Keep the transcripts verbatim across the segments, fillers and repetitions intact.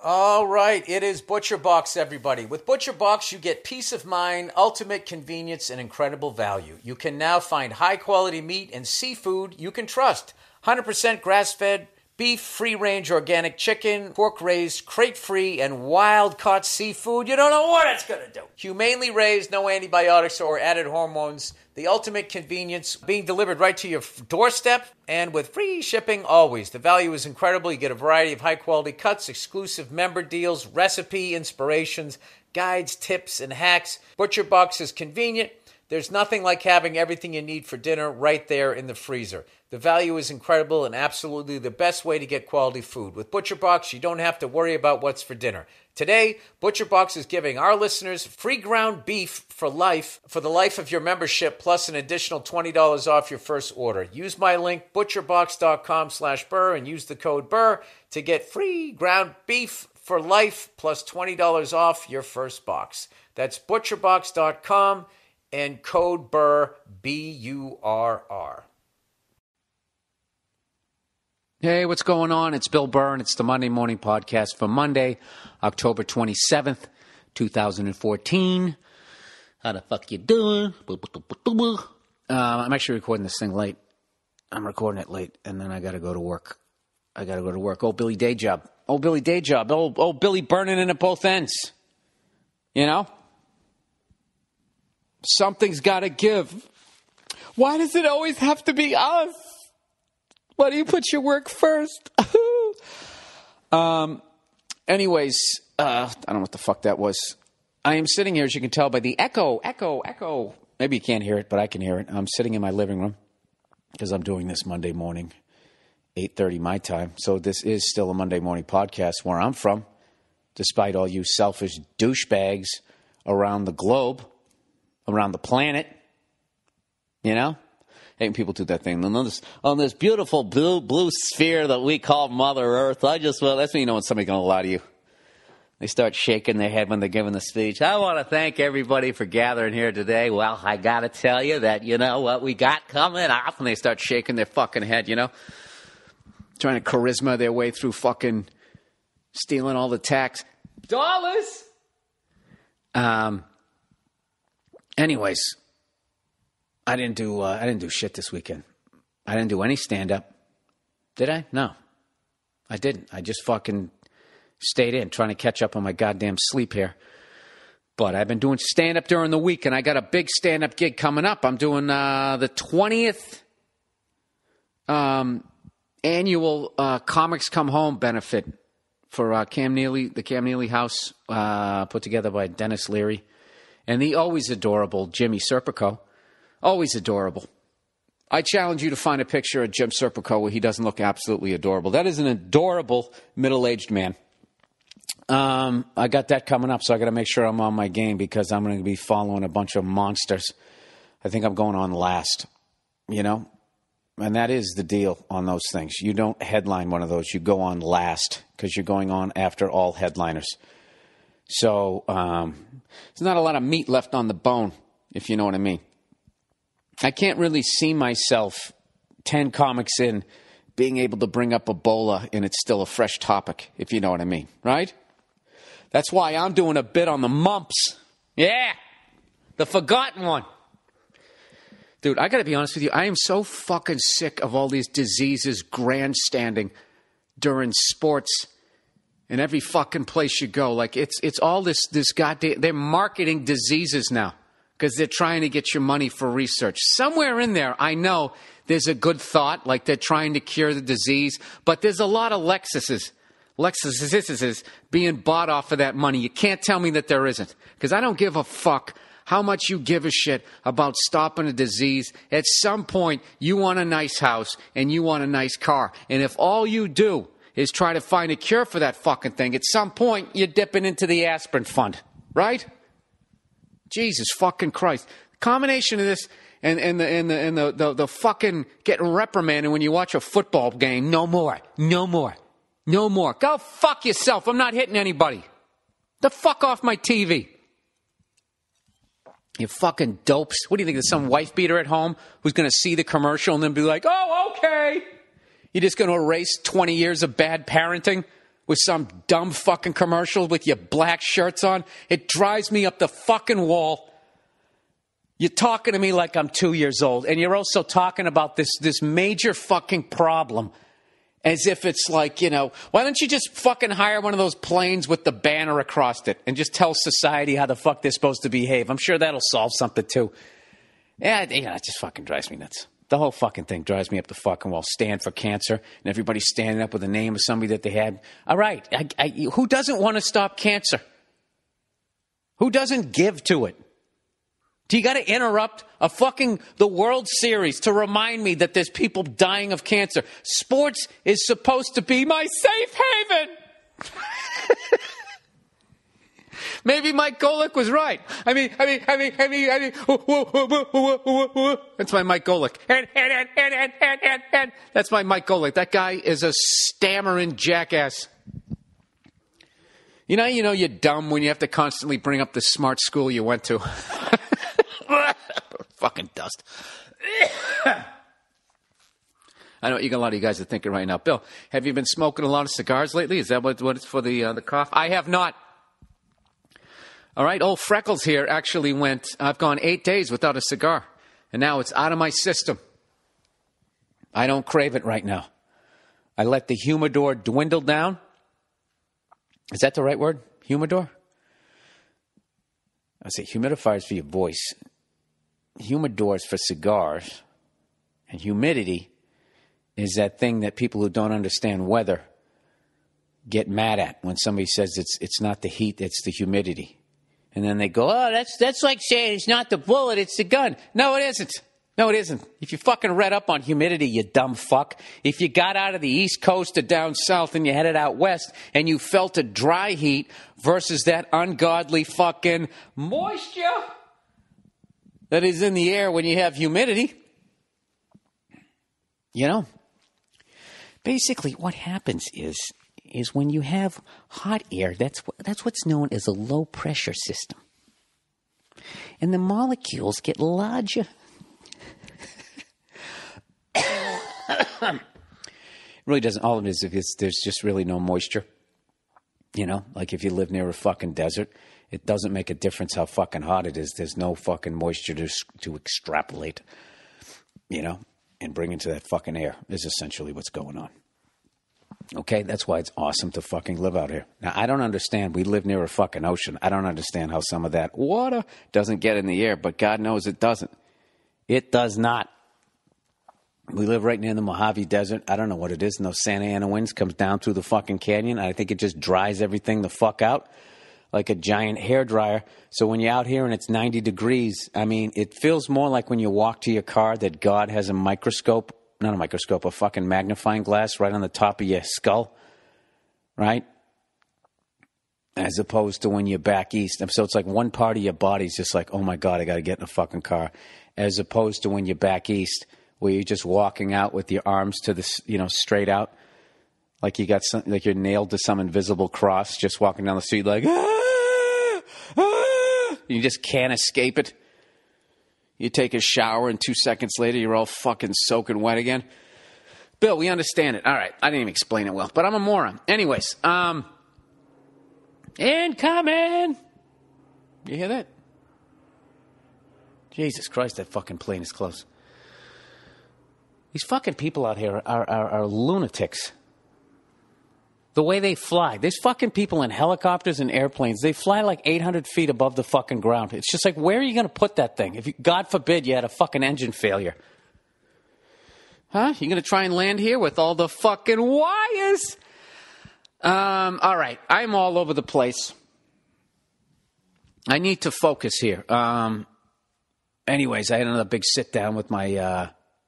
All right, it is ButcherBox, everybody. With ButcherBox, you get peace of mind, ultimate convenience, and incredible value. You can now find high-quality meat and seafood you can trust. one hundred percent grass-fed beef, free-range organic chicken, pork-raised, crate-free, and wild-caught seafood. You don't know what it's going to do. Humanely raised, no antibiotics or added hormones. The ultimate convenience, being delivered right to your doorstep and with free shipping always. The value is incredible. You get a variety of high-quality cuts, exclusive member deals, recipe inspirations, guides, tips, and hacks. ButcherBox is convenient. There's nothing like having everything you need for dinner right there in the freezer. The value is incredible and absolutely the best way to get quality food. With ButcherBox, you don't have to worry about what's for dinner. Today, ButcherBox is giving our listeners free ground beef for life, for the life of your membership, plus an additional twenty dollars off your first order. Use my link, butcherbox.com slash Burr, and use the code Burr to get free ground beef for life, plus twenty dollars off your first box. That's butcherbox dot com and code Burr, B U R R. Hey, what's going on? It's Bill Burr, and it's the Monday Morning Podcast for Monday, October twenty-seventh, twenty fourteen. How the fuck you doing? Uh, I'm actually recording this thing late. I'm recording it late, and then I got to go to work. I got to go to work. Oh, Billy Day Job. Oh, Billy Day Job. Oh, oh, Billy burning in at both ends. You know? Something's got to give. Why does it always have to be us? Why do you put your work first? um. Anyways, uh, I don't know what the fuck that was. I am sitting here, as you can tell by the echo, echo, echo. Maybe you can't hear it, but I can hear it. I'm sitting in my living room because I'm doing this Monday morning, eight thirty my time. So this is still a Monday morning podcast where I'm from, despite all you selfish douchebags around the globe, around the planet, you know? Hey, people do that thing. On this, on this beautiful blue blue sphere that we call Mother Earth, I just, well, that's when you know when somebody's going to lie to you. They start shaking their head when they're giving the speech. I want to thank everybody for gathering here today. Well, I got to tell you that, you know, what we got coming up. And they start shaking their fucking head, you know. Trying to charisma their way through fucking stealing all the tax dollars. Um. Anyways. I didn't do uh, I didn't do shit this weekend. I didn't do any stand-up. Did I? No. I didn't. I just fucking stayed in trying to catch up on my goddamn sleep here. But I've been doing stand-up during the week, and I got a big stand-up gig coming up. I'm doing uh, the twentieth um, annual uh, Comics Come Home benefit for uh, Cam Neely, the Cam Neely House, uh, put together by Dennis Leary. And the always adorable Jimmy Serpico. Always adorable. I challenge you to find a picture of Jim Serpico where he doesn't look absolutely adorable. That is an adorable middle-aged man. Um, I got that coming up, so I got to make sure I'm on my game because I'm going to be following a bunch of monsters. I think I'm going on last, you know? And that is the deal on those things. You don't headline one of those. You go on last because you're going on after all headliners. So um, there's not a lot of meat left on the bone, if you know what I mean. I can't really see myself ten comics in being able to bring up Ebola and it's still a fresh topic, if you know what I mean, right? That's why I'm doing a bit on the mumps. Yeah, the forgotten one. Dude, I got to be honest with you. I am so fucking sick of all these diseases grandstanding during sports in every fucking place you go. Like, it's it's all this, this goddamn... They're marketing diseases now. Because they're trying to get your money for research. Somewhere in there, I know there's a good thought, like they're trying to cure the disease, but there's a lot of Lexuses, Lexuses being bought off of that money. You can't tell me that there isn't, because I don't give a fuck how much you give a shit about stopping a disease. At some point, you want a nice house and you want a nice car, and if all you do is try to find a cure for that fucking thing, at some point, you're dipping into the aspirin fund, right? Jesus fucking Christ. The combination of this and, and, the, and, the, and the, the, the fucking getting reprimanded when you watch a football game. No more. No more. No more. Go fuck yourself. I'm not hitting anybody. The fuck off my T V. You fucking dopes. What do you think? There's some wife beater at home who's going to see the commercial and then be like, oh, okay. You're just going to erase twenty years of bad parenting with some dumb fucking commercial with your black shirts on. It drives me up the fucking wall. You're talking to me like I'm two years old, and you're also talking about this, this major fucking problem as if it's like, you know, why don't you just fucking hire one of those planes with the banner across it and just tell society how the fuck they're supposed to behave? I'm sure that'll solve something too. Yeah, you know, it just fucking drives me nuts. The whole fucking thing drives me up the fucking wall. Stand for cancer, and everybody's standing up with the name of somebody that they had. All right, I, I, who doesn't want to stop cancer? Who doesn't give to it? Do you got to interrupt a fucking the World Series to remind me that there's people dying of cancer? Sports is supposed to be my safe haven. Maybe Mike Golick was right. I mean, I mean, I mean, I mean, I mean, whoa, whoa, whoa, whoa, whoa, whoa, whoa. That's my Mike Golick. That's my Mike Golick. That guy is a stammering jackass. You know, you know, you're dumb when you have to constantly bring up the smart school you went to. Fucking dust. I know what you got. A lot of you guys are thinking right now. Bill, have you been smoking a lot of cigars lately? Is that what, what it's for the uh, the cough? I have not. All right, old Freckles here actually went, I've gone eight days without a cigar, and now it's out of my system. I don't crave it right now. I let the humidor dwindle down. Is that the right word? Humidor? I say humidifiers for your voice. Humidors for cigars. And humidity is that thing that people who don't understand weather get mad at when somebody says it's it's not the heat, it's the humidity. And then they go, oh, that's that's like saying it's not the bullet, it's the gun. No, it isn't. No, it isn't. If you fucking read up on humidity, you dumb fuck. If you got out of the East Coast or down south and you headed out west and you felt a dry heat versus that ungodly fucking moisture that is in the air when you have humidity, you know, basically what happens is is when you have hot air, that's that's what's known as a low pressure system. And the molecules get larger. It really doesn't. All of it is if it's, there's just really no moisture. You know, like if you live near a fucking desert, it doesn't make a difference how fucking hot it is. There's no fucking moisture to to extrapolate, you know, and bring into that fucking air is essentially what's going on. Okay, that's why it's awesome to fucking live out here. Now, I don't understand. We live near a fucking ocean. I don't understand how some of that water doesn't get in the air, but God knows it doesn't. It does not. We live right near the Mojave Desert. I don't know what it is. And those Santa Ana winds comes down through the fucking canyon. I think it just dries everything the fuck out like a giant hairdryer. So when you're out here and it's ninety degrees, I mean, it feels more like when you walk to your car that God has a microscope, not a microscope, a fucking magnifying glass right on the top of your skull, right? As opposed to when you're back east. So it's like one part of your body's just like, oh my God, I got to get in a fucking car. As opposed to when you're back east, where you're just walking out with your arms to the, you know, straight out, like you got some, like you're nailed to some invisible cross, just walking down the street like, ah, ah, you just can't escape it. You take a shower and two seconds later you're all fucking soaking wet again. Bill, we understand it. All right, I didn't even explain it well, but I'm a moron. Anyways, um, incoming. You hear that? Jesus Christ, that fucking plane is close. These fucking people out here are, are, are lunatics. The way they fly. There's fucking people in helicopters and airplanes. They fly like eight hundred feet above the fucking ground. It's just like, where are you going to put that thing? If you, God forbid you had a fucking engine failure. Huh? You going to try and land here with all the fucking wires? Um, all right. I'm all over the place. I need to focus here. Um, anyways, I had another big sit down with my... Uh,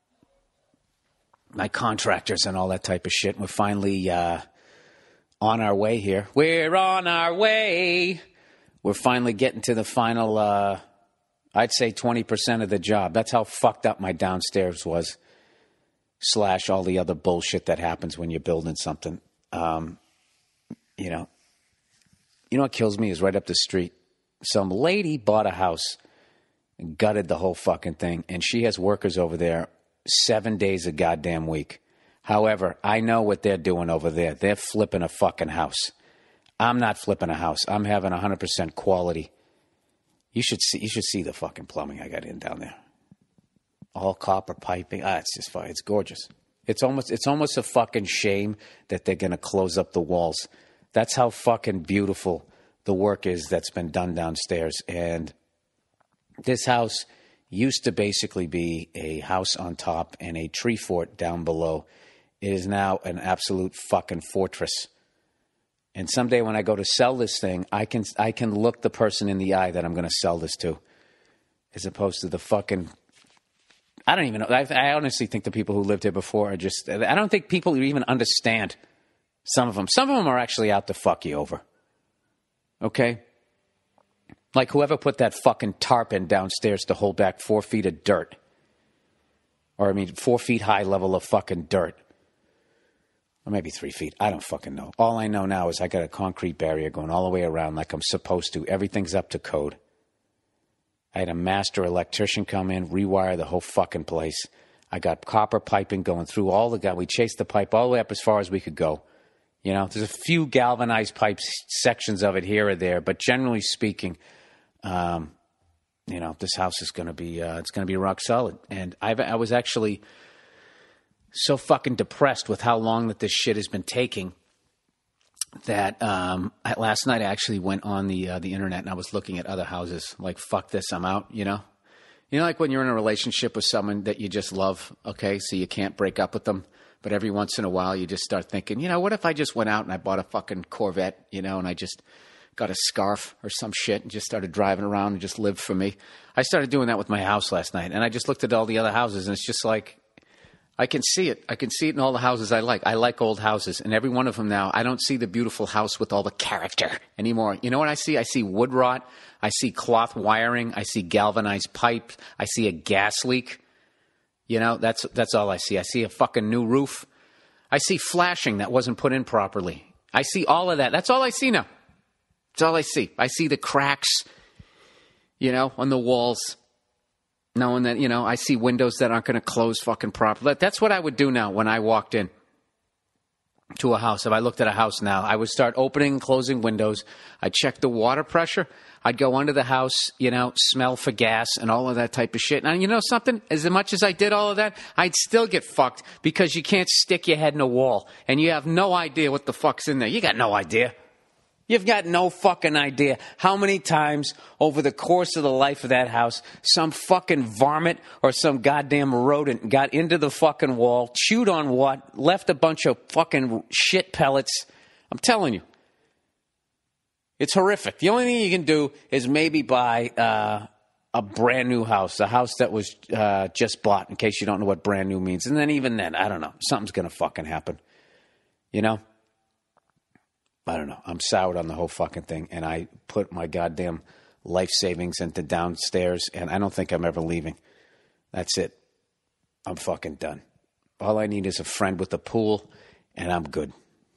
my contractors and all that type of shit. We're finally uh, on our way here. We're on our way. We're finally getting to the final, uh, I'd say twenty percent of the job. That's how fucked up my downstairs was, slash all the other bullshit that happens when you're building something. Um, you know, you know what kills me is right up the street. Some lady bought a house and gutted the whole fucking thing, and she has workers over there seven days a goddamn week. However, I know what they're doing over there. They're flipping a fucking house. I'm not flipping a house. I'm having one hundred percent quality. You should see. You should see the fucking plumbing I got in down there. All copper piping. Ah, it's just fine. It's gorgeous. It's almost. It's almost a fucking shame that they're gonna close up the walls. That's how fucking beautiful the work is that's been done downstairs. And this house used to basically be a house on top and a tree fort down below. It is now an absolute fucking fortress. And someday when I go to sell this thing, I can I can look the person in the eye that I'm going to sell this to, as opposed to the fucking. I don't even know. I, I honestly think the people who lived here before are just. I don't think people even understand. Some of them. Some of them are actually out to fuck you over. Okay? Like whoever put that fucking tarp in downstairs to hold back four feet of dirt. Or, I mean, four feet high level of fucking dirt. Or maybe three feet. I don't fucking know. All I know now is I got a concrete barrier going all the way around like I'm supposed to. Everything's up to code. I had a master electrician come in, rewire the whole fucking place. I got copper piping going through all the guy. We chased the pipe all the way up as far as we could go. You know, there's a few galvanized pipes, sections of it here or there, but generally speaking, um, you know, this house is going to be, uh, it's going to be rock solid. And I've, I was actually so fucking depressed with how long that this shit has been taking that um, I, last night I actually went on the uh, the internet and I was looking at other houses. Like, fuck this, I'm out, you know? You know, like when you're in a relationship with someone that you just love, okay, so you can't break up with them. But every once in a while, you just start thinking, you know, what if I just went out and I bought a fucking Corvette, you know, and I just got a scarf or some shit and just started driving around and just lived for me. I started doing that with my house last night. And I just looked at all the other houses and it's just like, I can see it. I can see it in all the houses I like. I like old houses. And every one of them now, I don't see the beautiful house with all the character anymore. You know what I see? I see wood rot. I see cloth wiring. I see galvanized pipe. I see a gas leak. You know, that's that's all I see. I see a fucking new roof. I see flashing that wasn't put in properly. I see all of that. That's all I see now. That's all I see. I see the cracks, you know, on the walls. Knowing that, you know, I see windows that aren't going to close fucking properly. That's what I would do now when I walked in to a house. If I looked at a house now, I would start opening and closing windows. I'd check the water pressure. I'd go under the house, you know, smell for gas and all of that type of shit. And you know something? As much as I did all of that, I'd still get fucked because you can't stick your head in a wall and you have no idea what the fuck's in there. You got no idea. You've got no fucking idea how many times over the course of the life of that house, some fucking varmint or some goddamn rodent got into the fucking wall, chewed on what, left a bunch of fucking shit pellets. I'm telling you. It's horrific. The only thing you can do is maybe buy uh, a brand new house, a house that was uh, just bought, in case you don't know what brand new means. And then even then, I don't know. Something's going to fucking happen. You know? I don't know. I'm soured on the whole fucking thing. And I put my goddamn life savings into downstairs. And I don't think I'm ever leaving. That's it. I'm fucking done. All I need is a friend with a pool. And I'm good.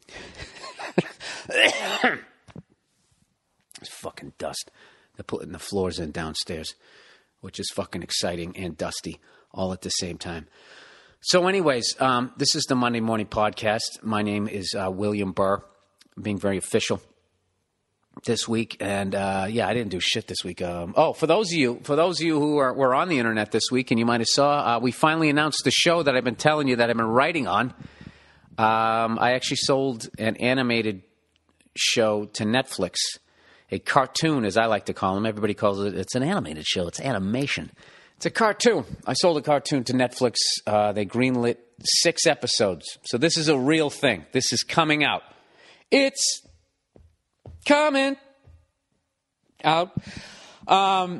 It's fucking dust. They're putting the floors in downstairs. Which is fucking exciting and dusty. All at the same time. So anyways, um, this is the Monday Morning Podcast. My name is uh, William Burr. Being very official this week, and uh, yeah, I didn't do shit this week. Um, oh, for those of you, for those of you who are were on the internet this week, and you might have saw, uh, we finally announced the show that I've been telling you that I've been writing on. Um, I actually sold an animated show to Netflix, a cartoon, as I like to call them. Everybody calls it. It's an animated show. It's animation. It's a cartoon. I sold a cartoon to Netflix. Uh, they greenlit six episodes, so this is a real thing. This is coming out. It's coming out. Um,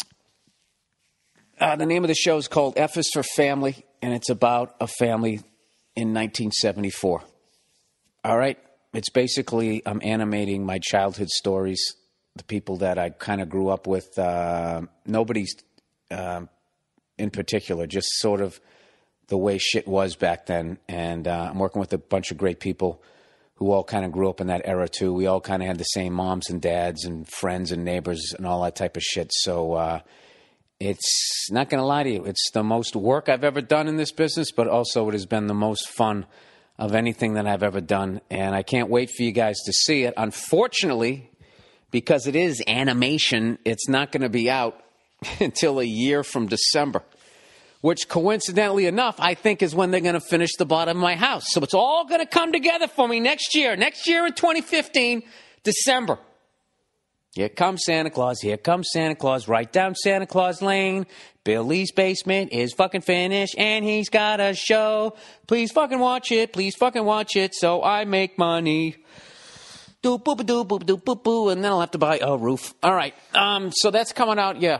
uh, the name of the show is called F is for Family, and it's about a family in nineteen seventy-four. All right? It's basically, I'm animating my childhood stories, the people that I kind of grew up with. Uh, nobody's uh, in particular, just sort of the way shit was back then. And uh, I'm working with a bunch of great people who all kind of grew up in that era, too. We all kind of had the same moms and dads and friends and neighbors and all that type of shit. So uh, It's not going to lie to you. It's the most work I've ever done in this business, but also it has been the most fun of anything that I've ever done. And I can't wait for you guys to see it. Unfortunately, because it is animation, it's not going to be out until a year from December, which coincidentally enough, I think is when they're going to finish the bottom of my house. So it's all going to come together for me next year. Next year in twenty fifteen, December. Here comes Santa Claus. Here comes Santa Claus. Right down Santa Claus Lane. Billy's basement is fucking finished, and he's got a show. Please fucking watch it. Please fucking watch it so I make money. Do boo boo do boo do boo boo, and then I'll have to buy a roof. All right. Um. So that's coming out. Yeah.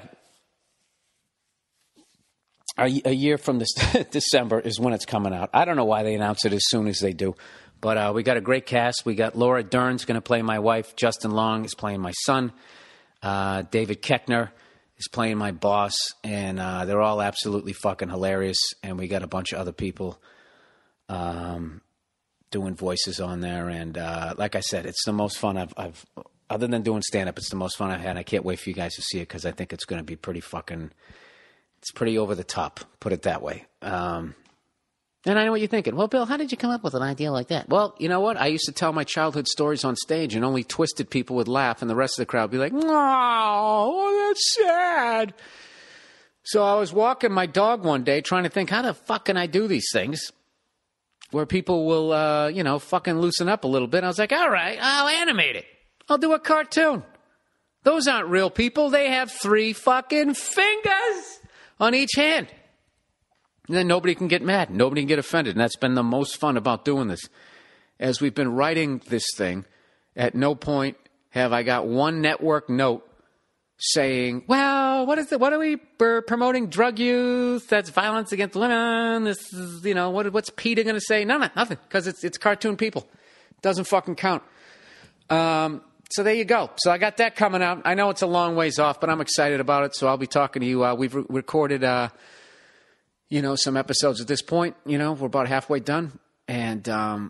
A, a year from this December is when it's coming out. I don't know why they announce it as soon as they do. But uh, we got a great cast. We got Laura Dern's going to play my wife. Justin Long is playing my son. Uh, David Koechner is playing my boss. And uh, they're all absolutely fucking hilarious. And we got a bunch of other people um, doing voices on there. And uh, like I said, it's the most fun I've, I've other than doing stand-up, it's the most fun I've had. I can't wait for you guys to see it because I think it's going to be pretty fucking, it's pretty over the top, put it that way. Um And I know what you're thinking. Well, Bill, how did you come up with an idea like that? Well, you know what? I used to tell my childhood stories on stage, and only twisted people would laugh, and the rest of the crowd would be like, oh, that's sad. So I was walking my dog one day trying to think, how the fuck can I do these things where people will, uh, you know, fucking loosen up a little bit? I was like, all right, I'll animate it. I'll do a cartoon. Those aren't real people. They have three fucking fingers on each hand. And then nobody can get mad. Nobody can get offended. And that's been the most fun about doing this. As we've been writing this thing, at no point have I got one network note saying, well, what is it? What are we we're promoting? Drug use? That's violence against women. This is, you know, what, what's PETA going to say? No, no, nothing. Because it's, it's cartoon people. Doesn't fucking count. Um, so there you go. So I got that coming out. I know it's a long ways off, but I'm excited about it. So I'll be talking to you. Uh, we've re- recorded... Uh, You know, some episodes at this point, you know, we're about halfway done. And um,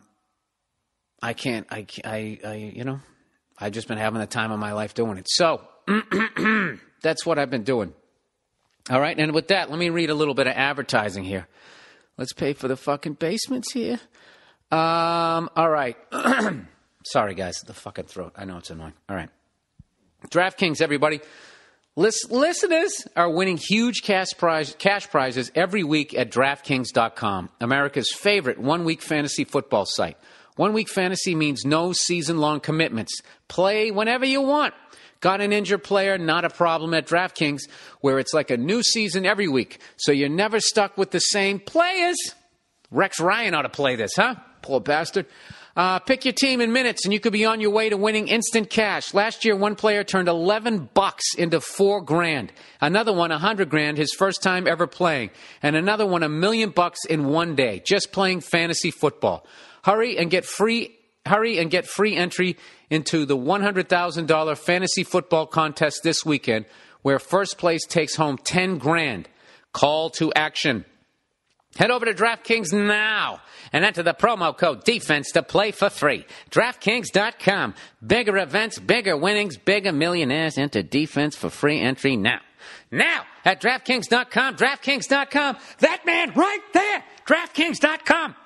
I can't, I, I, I, you know, I've just been having the time of my life doing it. So that's what I've been doing. All right. And with that, let me read a little bit of advertising here. Let's pay for the fucking basements here. Um, all right. Sorry, guys, the fucking throat. I know it's annoying. All right. DraftKings, everybody. List- listeners are winning huge cash, prize, cash prizes every week at DraftKings dot com, America's favorite one-week fantasy football site. One-week fantasy means no season-long commitments. Play whenever you want. Got an injured player? Not a problem at DraftKings, where it's like a new season every week, so you're never stuck with the same players. Rex Ryan ought to play this, huh? Poor bastard. Uh, pick your team in minutes, and you could be on your way to winning instant cash. Last year, one player turned eleven bucks into four grand. Another one, a hundred grand, his first time ever playing. And another one, a million bucks in one day, just playing fantasy football. Hurry and get free. Hurry and get free entry into the one hundred thousand dollars fantasy football contest this weekend, where first place takes home ten grand. Call to action. Head over to DraftKings now and enter the promo code DEFENSE to play for free. DraftKings dot com. Bigger events, bigger winnings, bigger millionaires. Enter DEFENSE for free entry now. Now at DraftKings dot com. DraftKings dot com. That man right there. DraftKings dot com.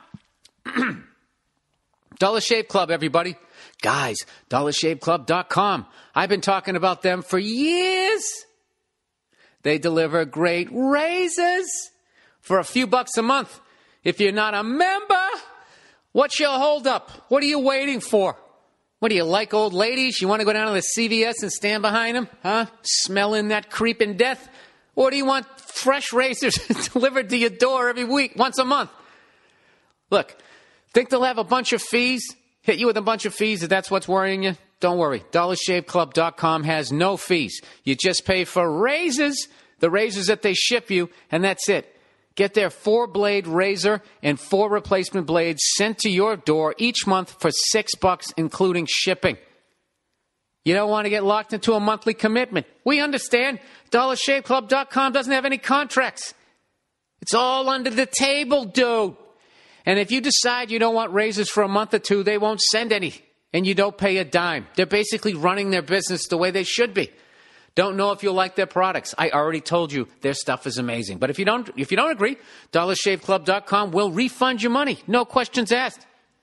Dollar Shave Club, everybody. Guys, Dollar Shave Club dot com. I've been talking about them for years. They deliver great razors for a few bucks a month. If you're not a member, what's your holdup? What are you waiting for? What do you like, old ladies? You want to go down to the C V S and stand behind them? Huh? Smelling that creeping death? Or do you want fresh razors delivered to your door every week, once a month? Look, think they'll have a bunch of fees? Hit you with a bunch of fees if that's what's worrying you? Don't worry. Dollar Shave Club dot com has no fees. You just pay for razors, the razors that they ship you, and that's it. Get their four-blade razor and four replacement blades sent to your door each month for six bucks, including shipping. You don't want to get locked into a monthly commitment. We understand. Dollar Shave Club dot com doesn't have any contracts. It's all under the table, dude. And if you decide you don't want razors for a month or two, they won't send any, and you don't pay a dime. They're basically running their business the way they should be. Don't know if you'll like their products. I already told you their stuff is amazing. But if you don't, if you don't agree, dollar shave club dot com will refund your money. No questions asked.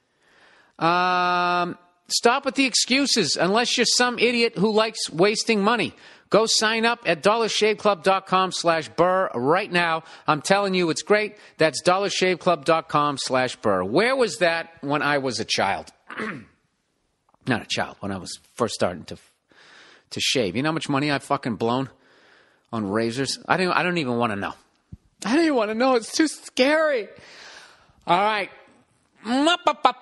Um, stop with the excuses unless you're some idiot who likes wasting money. Go sign up at dollar shave club dot com slash burr right now. I'm telling you, it's great. That's dollar shave club dot com slash burr. Where was that when I was a child? Not a child, when I was first starting to to shave. You know how much money I've fucking blown on razors? I don't, I don't even want to know. I don't even want to know. It's too scary. All right. All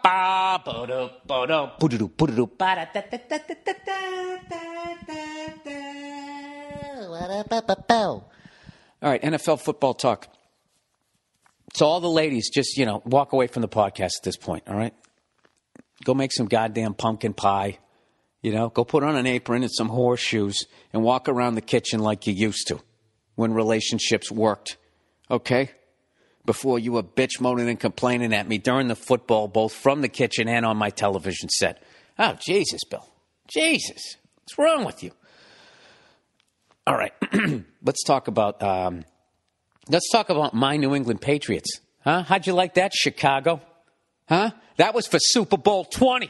right, N F L football talk. So all the ladies, just, you know, walk away from the podcast at this point, all right? Go make some goddamn pumpkin pie. You know, go put on an apron and some horseshoes and walk around the kitchen like you used to when relationships worked, okay? Before you were bitch moaning and complaining at me during the football, both from the kitchen and on my television set. Oh, Jesus, Bill. Jesus. What's wrong with you? All right. Let's talk about um, let's talk about my New England Patriots. Huh? How'd you like that, Chicago? Huh? That was for Super Bowl twenty.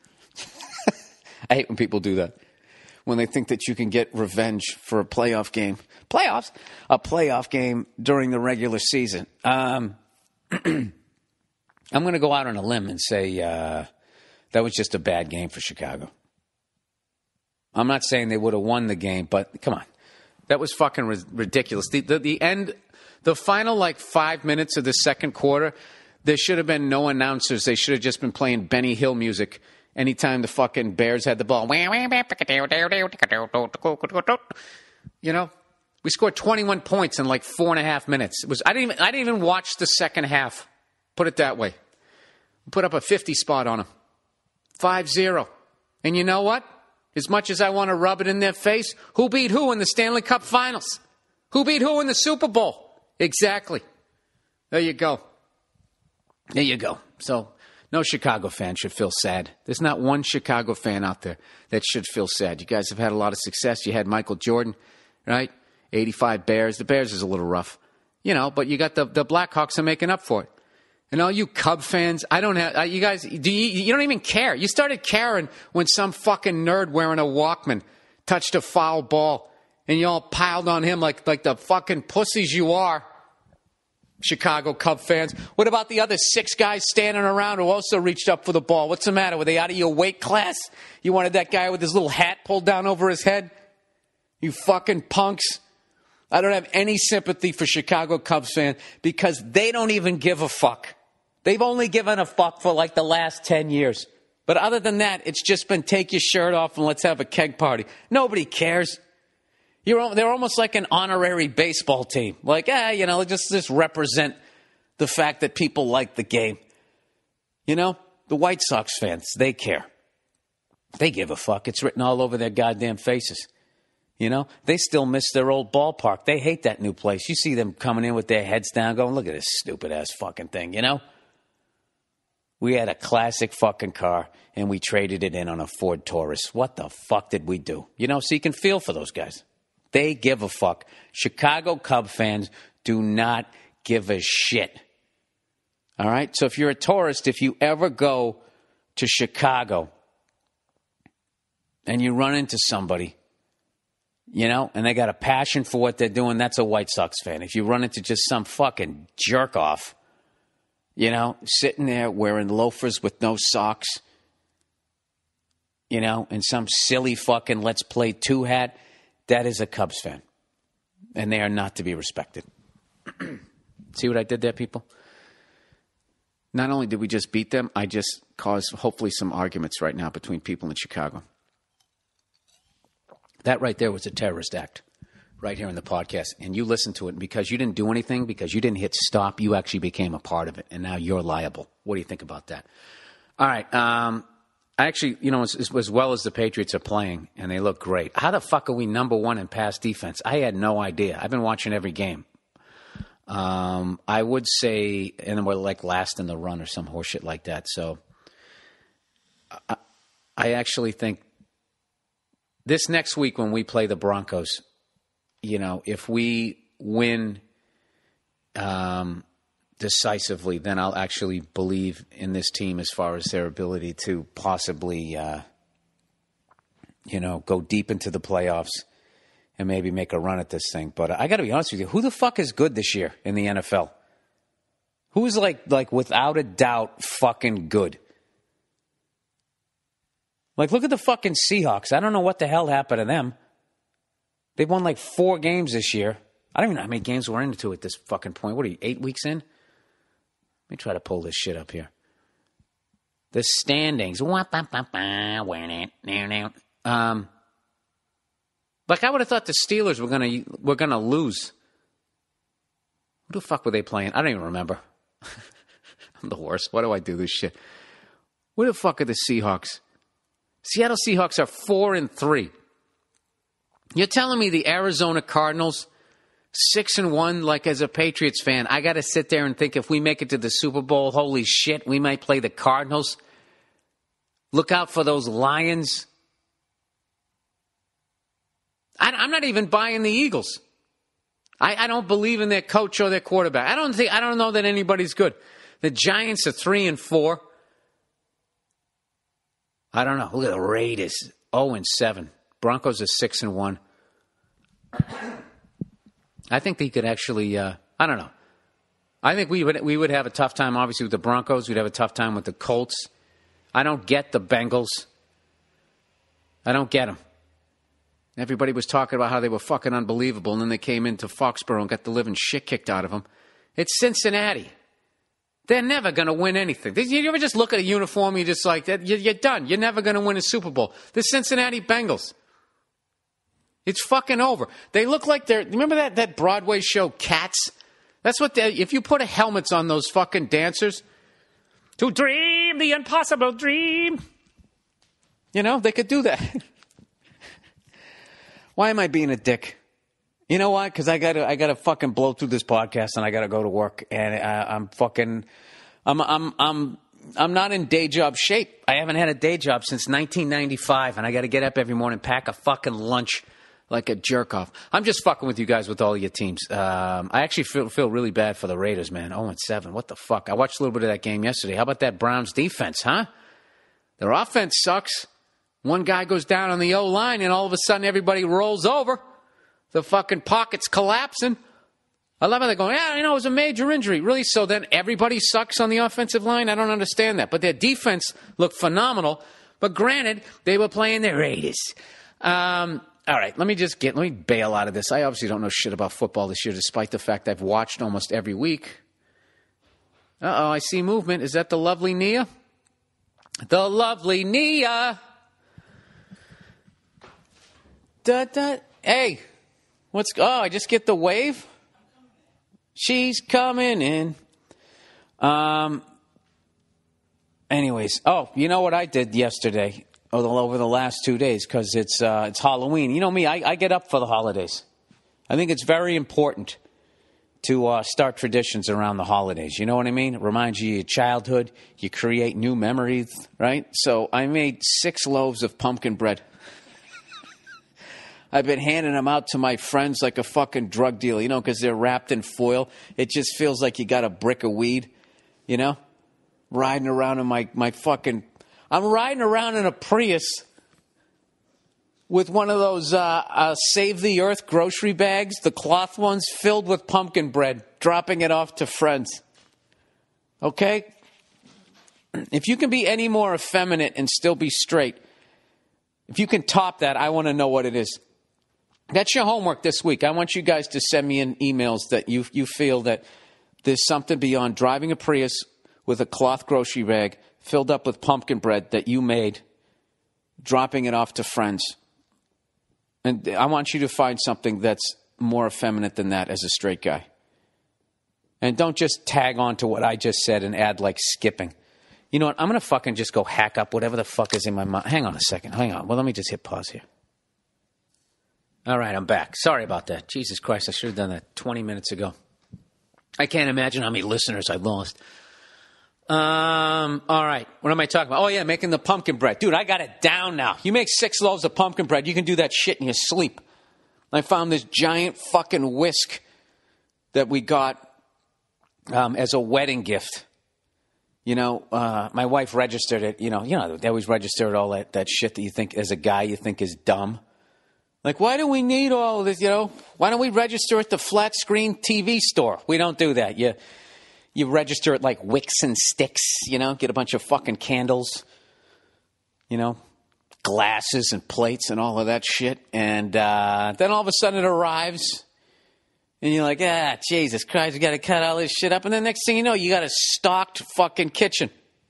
I hate when people do that. When they think that you can get revenge for a playoff game. Playoffs? A playoff game during the regular season. Um, I'm going to go out on a limb and say uh, that was just a bad game for Chicago. I'm not saying they would have won the game, but come on. That was fucking ri- ridiculous. The, the, the end, the final like five minutes of the second quarter, there should have been no announcers. They should have just been playing Benny Hill music anytime the fucking Bears had the ball. You know, we scored twenty-one points in like four and a half minutes. It was I didn't even I didn't even watch the second half. Put it that way. Put up a fifty spot on them. five zero. And you know what? As much as I want to rub it in their face, who beat who in the Stanley Cup Finals? Who beat who in the Super Bowl? Exactly. There you go. There you go. So no Chicago fan should feel sad. There's not one Chicago fan out there that should feel sad. You guys have had a lot of success. You had Michael Jordan, right? eighty-five Bears. The Bears is a little rough, you know, but you got the, the Blackhawks are making up for it. And all you Cub fans, I don't have, uh, you guys, do you, you don't even care. You started caring when some fucking nerd wearing a Walkman touched a foul ball and you all piled on him like, like the fucking pussies you are. Chicago Cub fans. What about the other six guys standing around who also reached up for the ball? What's the matter? Were they out of your weight class? You wanted that guy with his little hat pulled down over his head? You fucking punks. I don't have any sympathy for Chicago Cubs fans because they don't even give a fuck. They've only given a fuck for like the last ten years. But other than that, it's just been take your shirt off and let's have a keg party. Nobody cares. You're, they're almost like an honorary baseball team. Like, ah, you know, just, just represent the fact that people like the game. You know, the White Sox fans, they care. They give a fuck. It's written all over their goddamn faces. You know, they still miss their old ballpark. They hate that new place. You see them coming in with their heads down going, look at this stupid-ass fucking thing, you know? We had a classic fucking car, and we traded it in on a Ford Taurus. What the fuck did we do? You know, so you can feel for those guys. They give a fuck. Chicago Cub fans do not give a shit. All right? So if you're a tourist, if you ever go to Chicago and you run into somebody, you know, and they got a passion for what they're doing, that's a White Sox fan. If you run into just some fucking jerk-off, you know, sitting there wearing loafers with no socks, you know, and some silly fucking let's play two hat, that is a Cubs fan. And they are not to be respected. See what I did there, people? Not only did we just beat them, I just caused hopefully some arguments right now between people in Chicago. That right there was a terrorist act right here in the podcast. And you listened to it, and because you didn't do anything, because you didn't hit stop, you actually became a part of it. And now you're liable. What do you think about that? All right. Um, actually, you know, as, as well as the Patriots are playing, and they look great, how the fuck are we number one in pass defense? I had no idea. I've been watching every game. Um, I would say, and we're like last in the run or some horseshit like that. So I, I actually think this next week when we play the Broncos, you know, if we win um, decisively, then I'll actually believe in this team as far as their ability to possibly, uh, you know, go deep into the playoffs and maybe make a run at this thing. But I got to be honest with you, who the fuck is good this year in the N F L? Who's like, like without a doubt, fucking good? Like, look at the fucking Seahawks. I don't know what the hell happened to them. They've won like four games this year. I don't even know how many games we're into at this fucking point. What are you, eight weeks in? Let me try to pull this shit up here. The standings. Um, like, I would have thought the Steelers were gonna were gonna lose. Who the fuck were they playing? I don't even remember. I'm the worst. Why do I do this shit? Where the fuck are the Seahawks? Seattle Seahawks are four and three. You're telling me the Arizona Cardinals, six and one, like as a Patriots fan, I got to sit there and think if we make it to the Super Bowl, holy shit, we might play the Cardinals. Look out for those Lions. I, I'm not even buying the Eagles. I, I don't believe in their coach or their quarterback. I don't think. I don't know that anybody's good. The Giants are three and four. I don't know. Look at the Raiders, zero and seven. Broncos are six and one. I think they could actually. Uh, I don't know. I think we would we would have a tough time. Obviously, with the Broncos, we'd have a tough time with the Colts. I don't get the Bengals. I don't get them. Everybody was talking about how they were fucking unbelievable, and then they came into Foxborough and got the living shit kicked out of them. It's Cincinnati. They're never going to win anything. You ever just look at a uniform, you're just like, you're done. You're never going to win a Super Bowl. The Cincinnati Bengals. It's fucking over. They look like they're, remember that, that Broadway show, Cats? That's what they, if you put a helmets on those fucking dancers, to dream the impossible dream. You know, they could do that. Why am I being a dick? You know why? Because I gotta, I gotta fucking blow through this podcast and I gotta go to work and I, I'm fucking, I'm, I'm, I'm, I'm not in day job shape. I haven't had a day job since nineteen ninety-five, and I gotta get up every morning, pack a fucking lunch like a jerk off. I'm just fucking with you guys with all your teams. Um, I actually feel feel really bad for the Raiders, man. oh and seven. What the fuck? I watched a little bit of that game yesterday. How about that Browns defense, huh? Their offense sucks. One guy goes down on the O-line, and all of a sudden everybody rolls over. The fucking pocket's collapsing. I love how they're going, yeah, you know, it was a major injury. Really? So then everybody sucks on the offensive line? I don't understand that. But their defense looked phenomenal. But granted, they were playing the Raiders. Um, all right, let me just get, let me bail out of this. I obviously don't know shit about football this year, despite the fact I've watched almost every week. Uh-oh, I see movement. Is that the lovely Nia? The lovely Nia. Da, da. Hey, what's, oh, I just get the wave? She's coming in. Um. Anyways, oh, you know what I did yesterday, over the last two days, because it's uh, it's Halloween. You know me, I, I get up for the holidays. I think it's very important to uh, start traditions around the holidays. You know what I mean? It reminds you of your childhood. You create new memories, right? So I made six loaves of pumpkin bread. I've been handing them out to my friends like a fucking drug dealer, you know, because they're wrapped in foil. It just feels like you got a brick of weed, you know? Riding around in my, my fucking... I'm riding around in a Prius with one of those uh, uh, Save the Earth grocery bags, the cloth ones, filled with pumpkin bread, dropping it off to friends. Okay? If you can be any more effeminate and still be straight, if you can top that, I want to know what it is. That's your homework this week. I want you guys to send me in emails that you you feel that there's something beyond driving a Prius with a cloth grocery bag filled up with pumpkin bread that you made, dropping it off to friends. And I want you to find something that's more effeminate than that as a straight guy. And don't just tag on to what I just said and add like skipping. You know what? I'm going to fucking just go hack up whatever the fuck is in my mind. Hang on a second. Hang on. Well, let me just hit pause here. All right, I'm back. Sorry about that. Jesus Christ, I should have done that twenty minutes ago. I can't imagine how many listeners I lost. Um, all right. What am I talking about? Oh, yeah, making the pumpkin bread. Dude, I got it down now. You make six loaves of pumpkin bread, you can do that shit in your sleep. I found this giant fucking whisk that we got um, as a wedding gift. You know, uh, my wife registered it. You know, you know, they always registered all that, that shit that you think, as a guy, you think is dumb. Like, why do we need all of this, you know? Why don't we register at the flat screen T V store? We don't do that. You, you register at, like, Wicks and Sticks, you know? Get a bunch of fucking candles, you know? Glasses and plates and all of that shit. And uh, then all of a sudden it arrives. And you're like, ah, Jesus Christ, we got to cut all this shit up. And then next thing you know, you got a stocked fucking kitchen.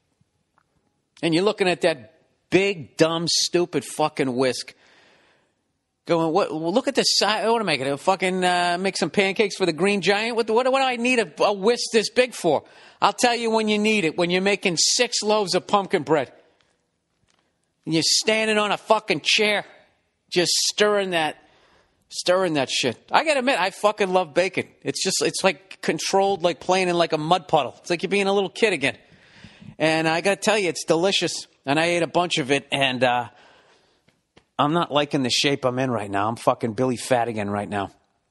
And you're looking at that big, dumb, stupid fucking whisk. Going, what? Well, look at the size. What am I going to fucking uh, make some pancakes for the Green Giant? What, what, what do I need a, a whisk this big for? I'll tell you when you need it. When you're making six loaves of pumpkin bread. And you're standing on a fucking chair. Just stirring that. Stirring that shit. I gotta admit, I fucking love bacon. It's just, it's like controlled, like playing in like a mud puddle. It's like you're being a little kid again. And I gotta tell you, it's delicious. And I ate a bunch of it, and uh, I'm not liking the shape I'm in right now. I'm fucking Billy Fat again right now.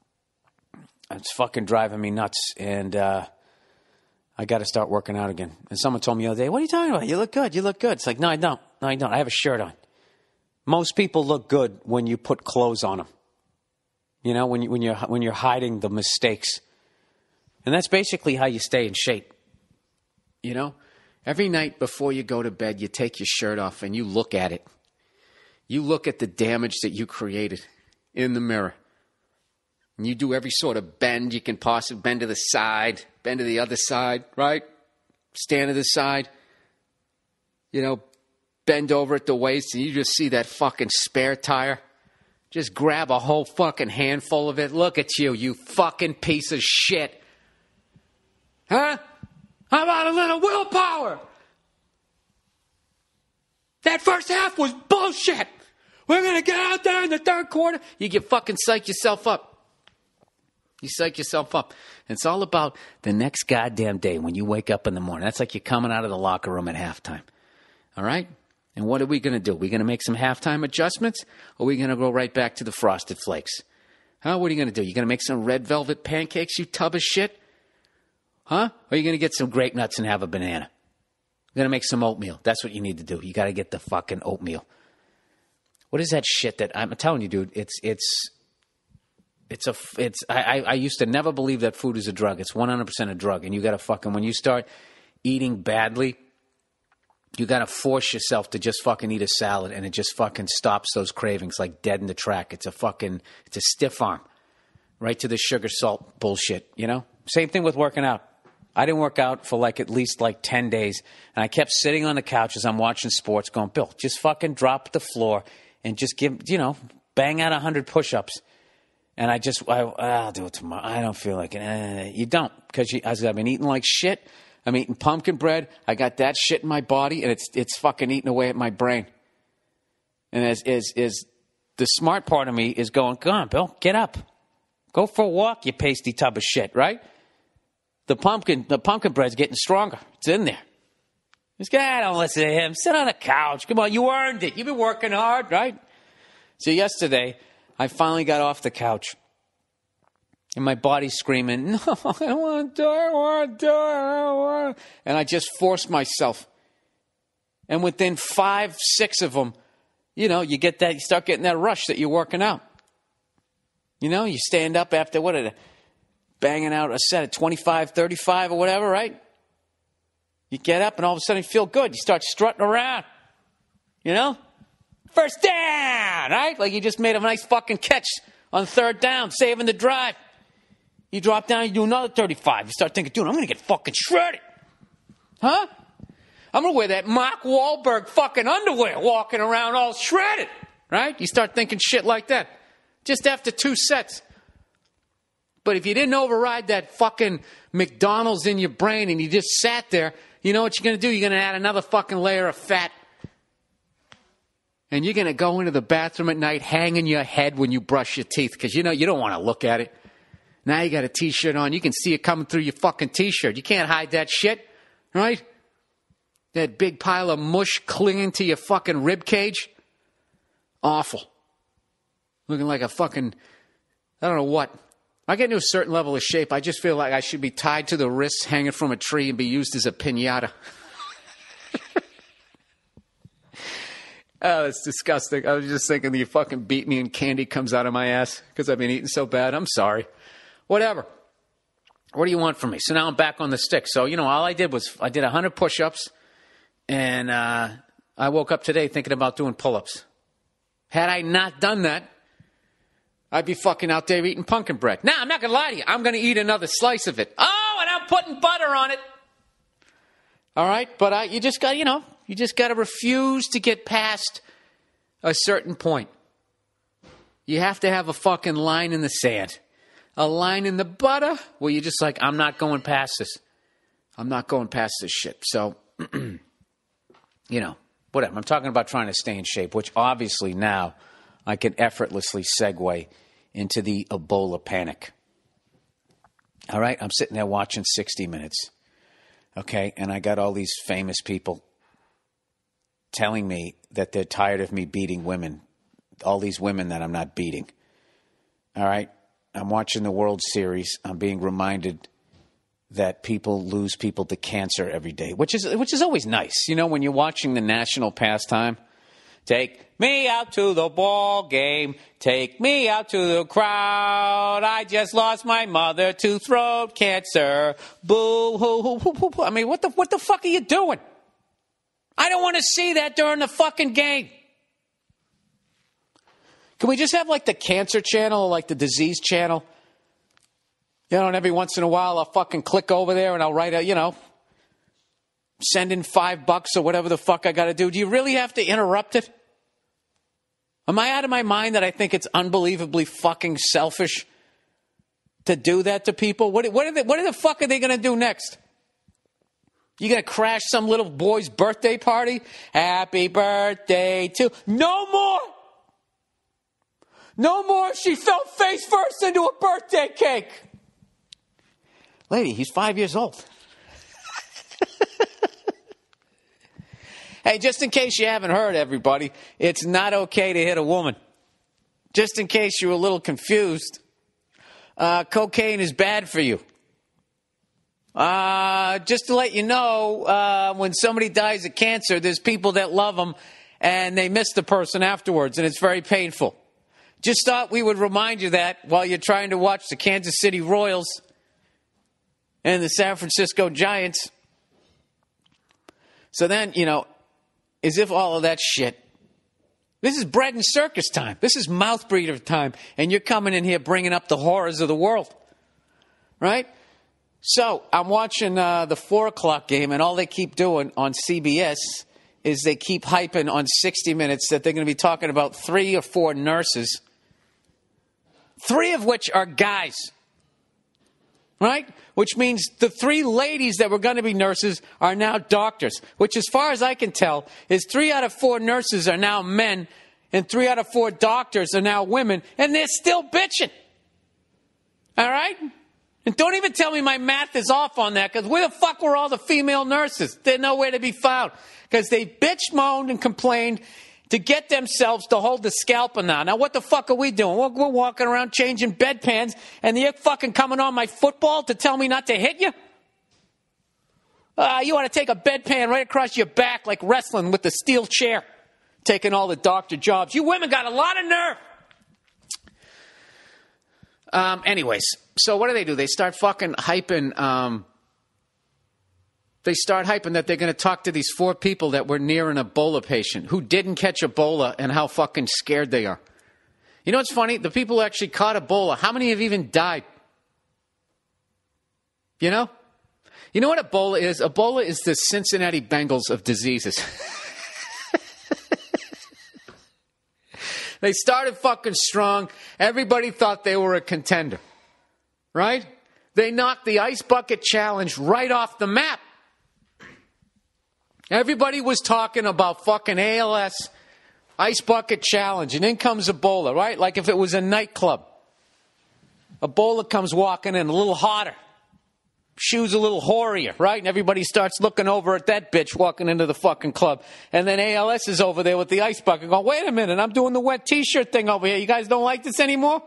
It's fucking driving me nuts. And uh, I gotta start working out again. And someone told me the other day, what are you talking about? You look good, you look good. It's like, no, I don't. No, I don't. I have a shirt on. Most people look good when you put clothes on them. You know, when, you, when, you're, when you're hiding the mistakes. And that's basically how you stay in shape. You know, every night before you go to bed, you take your shirt off and you look at it. You look at the damage that you created in the mirror. And you do every sort of bend you can possibly, bend to the side, bend to the other side, right? Stand to the side. You know, bend over at the waist and you just see that fucking spare tire. Just grab a whole fucking handful of it. Look at you, you fucking piece of shit. Huh? How about a little willpower? That first half was bullshit. We're going to get out there in the third quarter. You get fucking psych yourself up. You psych yourself up. And it's all about the next goddamn day when you wake up in the morning. That's like you're coming out of the locker room at halftime. All right? And what are we going to do? Are we going to make some halftime adjustments? Or are we going to go right back to the Frosted Flakes? Huh? What are you going to do? You going to make some red velvet pancakes, you tub of shit? Huh? Or are you going to get some grape nuts and have a banana? You're going to make some oatmeal. That's what you need to do. You got to get the fucking oatmeal. What is that shit that I'm telling you, dude? It's, it's, it's a, it's, I, I used to never believe that food is a drug. It's one hundred percent a drug. And you got to fucking, when you start eating badly, you got to force yourself to just fucking eat a salad, and it just fucking stops those cravings like dead in the track. It's a fucking, it's a stiff arm. Right to the sugar salt bullshit, you know? Same thing with working out. I didn't work out for like at least like ten days, and I kept sitting on the couch as I'm watching sports going, Bill, just fucking drop the floor and just give, you know, bang out one hundred push-ups. And I just, I, I'll do it tomorrow. I don't feel like it. Eh, you don't, because I've been eating like shit. I'm eating pumpkin bread. I got that shit in my body, and it's it's fucking eating away at my brain. And as is is the smart part of me is going, come on, Bill, get up, go for a walk, you pasty tub of shit, right? The pumpkin the pumpkin bread's getting stronger. It's in there. This guy, don't listen to him. Sit on the couch. Come on, you earned it. You've been working hard, right? So yesterday, I finally got off the couch. And my body's screaming, no, I don't want to do it, I want to do it, I don't want to. And I just forced myself. And within five, six of them, you know, you get that, you start getting that rush that you're working out. You know, you stand up after, what, a, banging out a set of twenty-five, thirty-five or whatever, right? You get up and all of a sudden you feel good. You start strutting around, you know? First down, right? Like you just made a nice fucking catch on third down, saving the drive. You drop down, you do another thirty-five. You start thinking, dude, I'm going to get fucking shredded. Huh? I'm going to wear that Mark Wahlberg fucking underwear walking around all shredded. Right? You start thinking shit like that. Just after two sets. But if you didn't override that fucking McDonald's in your brain and you just sat there, you know what you're going to do? You're going to add another fucking layer of fat. And you're going to go into the bathroom at night hanging your head when you brush your teeth because, you know, you don't want to look at it. Now you got a T-shirt on. You can see it coming through your fucking T-shirt. You can't hide that shit, right? That big pile of mush clinging to your fucking rib cage. Awful. Looking like a fucking, I don't know what. I get into a certain level of shape, I just feel like I should be tied to the wrists, hanging from a tree, and be used as a piñata. Oh, it's disgusting. I was just thinking you fucking beat me and candy comes out of my ass because I've been eating so bad. I'm sorry. Whatever. What do you want from me? So now I'm back on the stick. So, you know, all I did was I did one hundred push-ups, and uh, I woke up today thinking about doing pull-ups. Had I not done that, I'd be fucking out there eating pumpkin bread. Now, I'm not going to lie to you. I'm going to eat another slice of it. Oh, and I'm putting butter on it. All right? But I, you just got, you know, you just got to refuse to get past a certain point. You have to have a fucking line in the sand. A line in the butter where you're just like, I'm not going past this. I'm not going past this shit. So, you know, whatever. I'm talking about trying to stay in shape, which obviously now I can effortlessly segue into the Ebola panic. All right? I'm sitting there watching sixty minutes. Okay? And I got all these famous people telling me that they're tired of me beating women. All these women that I'm not beating. All right? I'm watching the World Series. I'm being reminded that people lose people to cancer every day, which is which is always nice. You know, when you're watching the national pastime, take me out to the ball game. Take me out to the crowd. I just lost my mother to throat cancer. Boo hoo hoo hoo hoo. I mean, what the what the fuck are you doing? I don't want to see that during the fucking game. Can we just have like the cancer channel or like the disease channel? You know, and every once in a while I'll fucking click over there and I'll write a, you know, send in five bucks or whatever the fuck I got to do. Do you really have to interrupt it? Am I out of my mind that I think it's unbelievably fucking selfish to do that to people? What, what, are they, what the fuck are they going to do next? You going to crash some little boy's birthday party? Happy birthday to... No more! No more. She fell face first into a birthday cake. Lady, he's five years old. Hey, just in case you haven't heard, everybody, it's not okay to hit a woman. Just in case you were a little confused, uh, cocaine is bad for you. Uh, just to let you know, uh, when somebody dies of cancer, there's people that love them and they miss the person afterwards, and it's very painful. Just thought we would remind you that while you're trying to watch the Kansas City Royals and the San Francisco Giants. So then, you know, as if all of that shit, this is bread and circus time. This is mouth breather time. And you're coming in here bringing up the horrors of the world. Right? So I'm watching uh, the four o'clock game, and all they keep doing on C B S is they keep hyping on sixty minutes that they're going to be talking about three or four nurses, three of which are guys. Right? Which means the three ladies that were going to be nurses are now doctors. Which, as far as I can tell, is three out of four nurses are now men, and three out of four doctors are now women, and they're still bitching. All right? And don't even tell me my math is off on that, because where the fuck were all the female nurses? They're nowhere to be found. Because they bitch, moaned, and complained to get themselves to hold the scalpel now. Now, what the fuck are we doing? We're, we're walking around changing bedpans, and you're fucking coming on my football to tell me not to hit you? Uh, you want to take a bedpan right across your back like wrestling with the steel chair, taking all the doctor jobs. You women got a lot of nerve. Um, anyways, so what do they do? They start fucking hyping... Um, They start hyping that they're going to talk to these four people that were near an Ebola patient who didn't catch Ebola and how fucking scared they are. You know what's funny? The people who actually caught Ebola, how many have even died? You know? You know what Ebola is? Ebola is the Cincinnati Bengals of diseases. They started fucking strong. Everybody thought they were a contender. Right? They knocked the Ice Bucket Challenge right off the map. Everybody was talking about fucking A L S, Ice Bucket Challenge, and in comes Ebola, right? Like if it was a nightclub. Ebola comes walking in a little hotter. shoes a little hoarier, right? And everybody starts looking over at that bitch walking into the fucking club. And then A L S is over there with the ice bucket going, wait a minute, I'm doing the wet T-shirt thing over here. You guys don't like this anymore?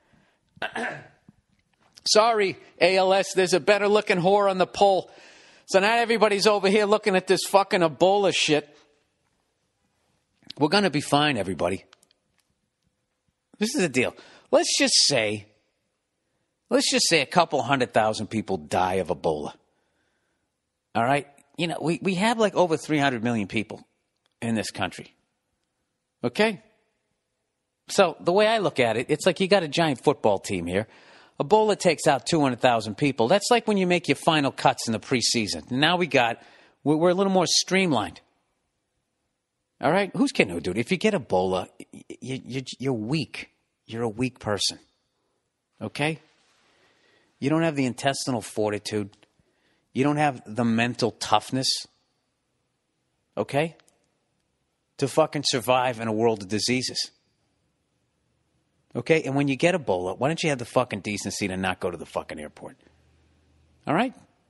Sorry, A L S, there's a better looking whore on the pole. So now everybody's over here looking at this fucking Ebola shit. We're going to be fine, everybody. This is the deal. Let's just say, let's just say a couple hundred thousand people die of Ebola. All right? You know, we, we have like over three hundred million people in this country. Okay? So the way I look at it, it's like you got a giant football team here. Ebola takes out two hundred thousand people. That's like when you make your final cuts in the preseason. Now we got, we're a little more streamlined. All right? Who's kidding who, dude? If you get Ebola, you, you, you're weak. You're a weak person. Okay? You don't have the intestinal fortitude. You don't have the mental toughness. Okay? To fucking survive in a world of diseases. Okay? And when you get Ebola, why don't you have the fucking decency to not go to the fucking airport? All right?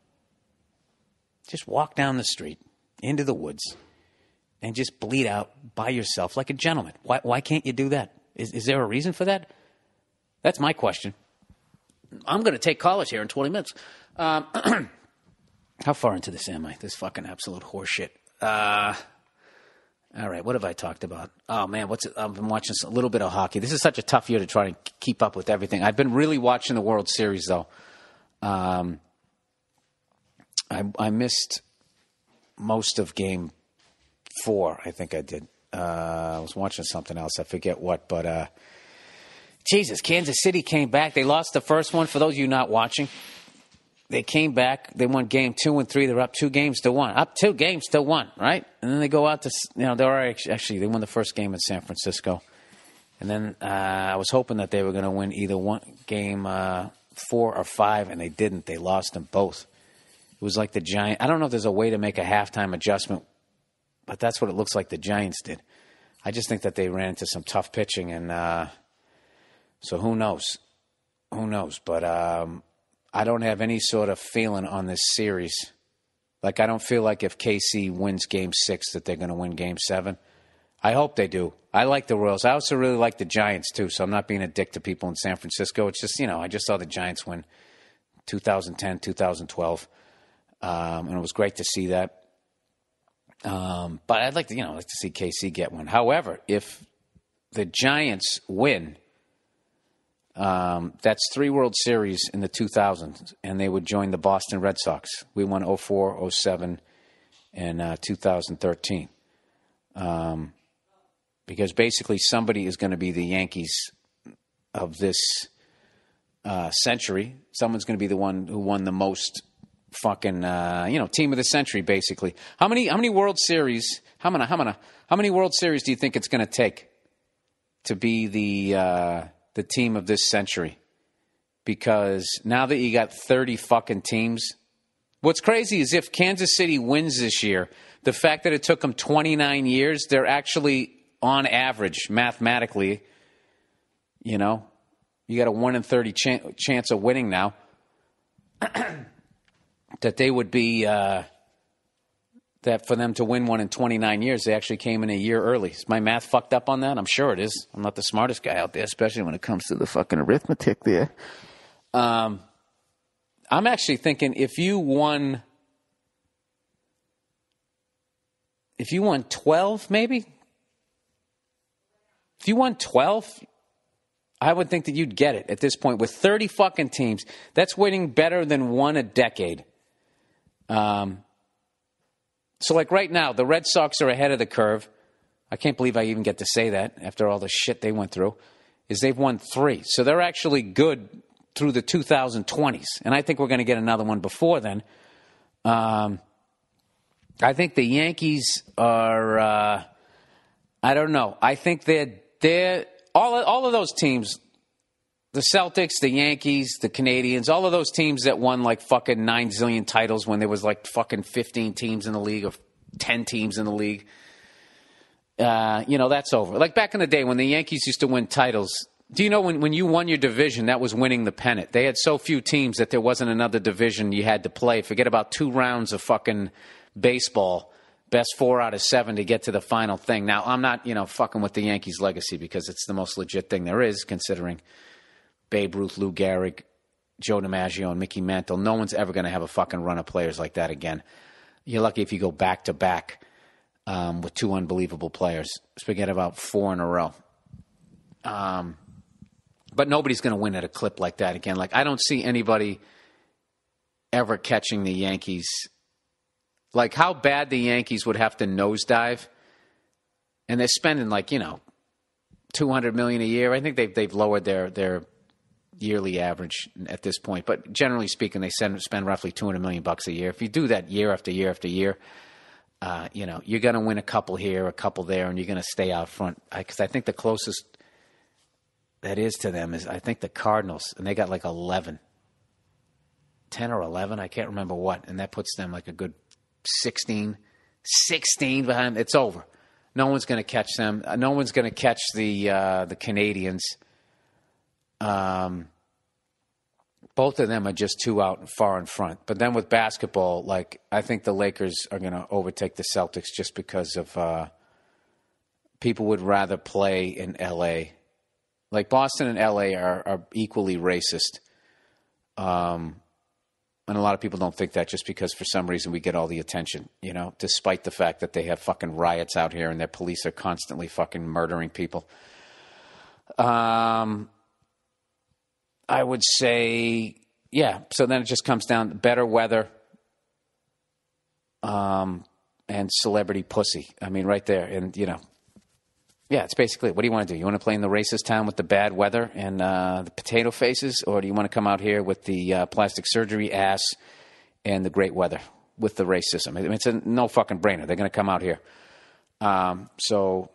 Just walk down the street, into the woods, and just bleed out by yourself like a gentleman. Why, why can't you do that? Is, is there a reason for that? That's my question. I'm going to take college here in twenty minutes. Um, how far into this am I? This fucking absolute horseshit. Uh... All right, what have I talked about? Oh, man, what's it? I've been watching a little bit of hockey. This is such a tough year to try to keep up with everything. I've been really watching the World Series, though. Um, I, I missed most of game four, I think I did. Uh, I was watching something else. I forget what, but uh, Jesus, Kansas City came back. They lost the first one. For those of you not watching, they came back. They won game two and three. They're up two games to one. Up two games to one, right? And then they go out to, you know, they were actually, they won the first game in San Francisco. And then uh, I was hoping that they were going to win either one game uh, four or five, and they didn't. They lost them both. It was like the Giants. I don't know if there's a way to make a halftime adjustment, but that's what it looks like the Giants did. I just think that they ran into some tough pitching, and uh, so who knows? Who knows? But um, I don't have any sort of feeling on this series. Like, I don't feel like if K C wins game six that they're going to win game seven. I hope they do. I like the Royals. I also really like the Giants, too, so I'm not being a dick to people in San Francisco. It's just, you know, I just saw the Giants win two thousand ten, two thousand twelve, um, and it was great to see that. Um, but I'd like to, you know, like to see K C get one. However, if the Giants win, um, that's three World Series in the two thousands, and they would join the Boston Red Sox. We won oh four, oh seven, and uh, two thousand thirteen. Um, because basically somebody is going to be the Yankees of this uh, century. Someone's going to be the one who won the most fucking, uh, you know, team of the century, basically. How many how many World Series, how many, how many, how many World Series do you think it's going to take to be the uh, the team of this century? Because now that you got thirty fucking teams, what's crazy is if Kansas City wins this year, the fact that it took them twenty-nine years, they're actually on average, mathematically, you know, you got a one in thirty ch- chance of winning now, that they would be, uh, that for them to win one in twenty-nine years, they actually came in a year early. Is my math fucked up on that? I'm sure it is. I'm not the smartest guy out there, especially when it comes to the fucking arithmetic there. Um, I'm actually thinking if you won, if you won twelve, maybe, if you won twelve, I would think that you'd get it at this point. With thirty fucking teams, that's winning better than one a decade. Um, so, like right now, the Red Sox are ahead of the curve. I can't believe I even get to say that after all the shit they went through. Is they've won three. So they're actually good through the two thousand twenties. And I think we're going to get another one before then. Um, I think the Yankees are, uh, I don't know. I think they're, they're all, all of those teams, the Celtics, the Yankees, the Canadians, all of those teams that won like fucking nine zillion titles when there was like fucking fifteen teams in the league or ten teams in the league. Uh, you know, that's over. Like back in the day when the Yankees used to win titles, Do you know when, when you won your division, that was winning the pennant? They had so few teams that there wasn't another division you had to play. Forget about two rounds of fucking baseball, best four out of seven to get to the final thing. Now, I'm not, you know, fucking with the Yankees' legacy because it's the most legit thing there is, considering Babe Ruth, Lou Gehrig, Joe DiMaggio, and Mickey Mantle. No one's ever going to have a fucking run of players like that again. You're lucky if you go back-to-back um, with two unbelievable players. Forget about four in a row. Um... But nobody's going to win at a clip like that again. Like, I don't see anybody ever catching the Yankees. Like, how bad the Yankees would have to nosedive. And they're spending, like, you know, two hundred million dollars a year. I think they've, they've lowered their, their yearly average at this point. But generally speaking, they send, spend roughly two hundred million dollars bucks a year. If you do that year after year after year, uh, you know, you're going to win a couple here, a couple there, and you're going to stay out front. Because I, I think the closest that is to them is, I think, the Cardinals, and they got like eleven. ten or eleven, I can't remember what, and that puts them like a good sixteen, sixteen behind. It's over. No one's going to catch them. No one's going to catch the uh, the Canadians. Um, both of them are just too out far in front. But then with basketball, like, I think the Lakers are going to overtake the Celtics just because of uh, people would rather play in L A. Like, Boston and L A are, are equally racist. Um, and a lot of people don't think that just because for some reason we get all the attention, you know, despite the fact that they have fucking riots out here and their police are constantly fucking murdering people. Um, I would say, yeah, so then it just comes down to better weather um, and celebrity pussy. I mean, right there. And, you know, yeah, it's basically, what do you want to do? You want to play in the racist town with the bad weather and uh, the potato faces? Or do you want to come out here with the uh, plastic surgery ass and the great weather with the racism? I mean, it's a no fucking brainer. They're going to come out here. Um, so,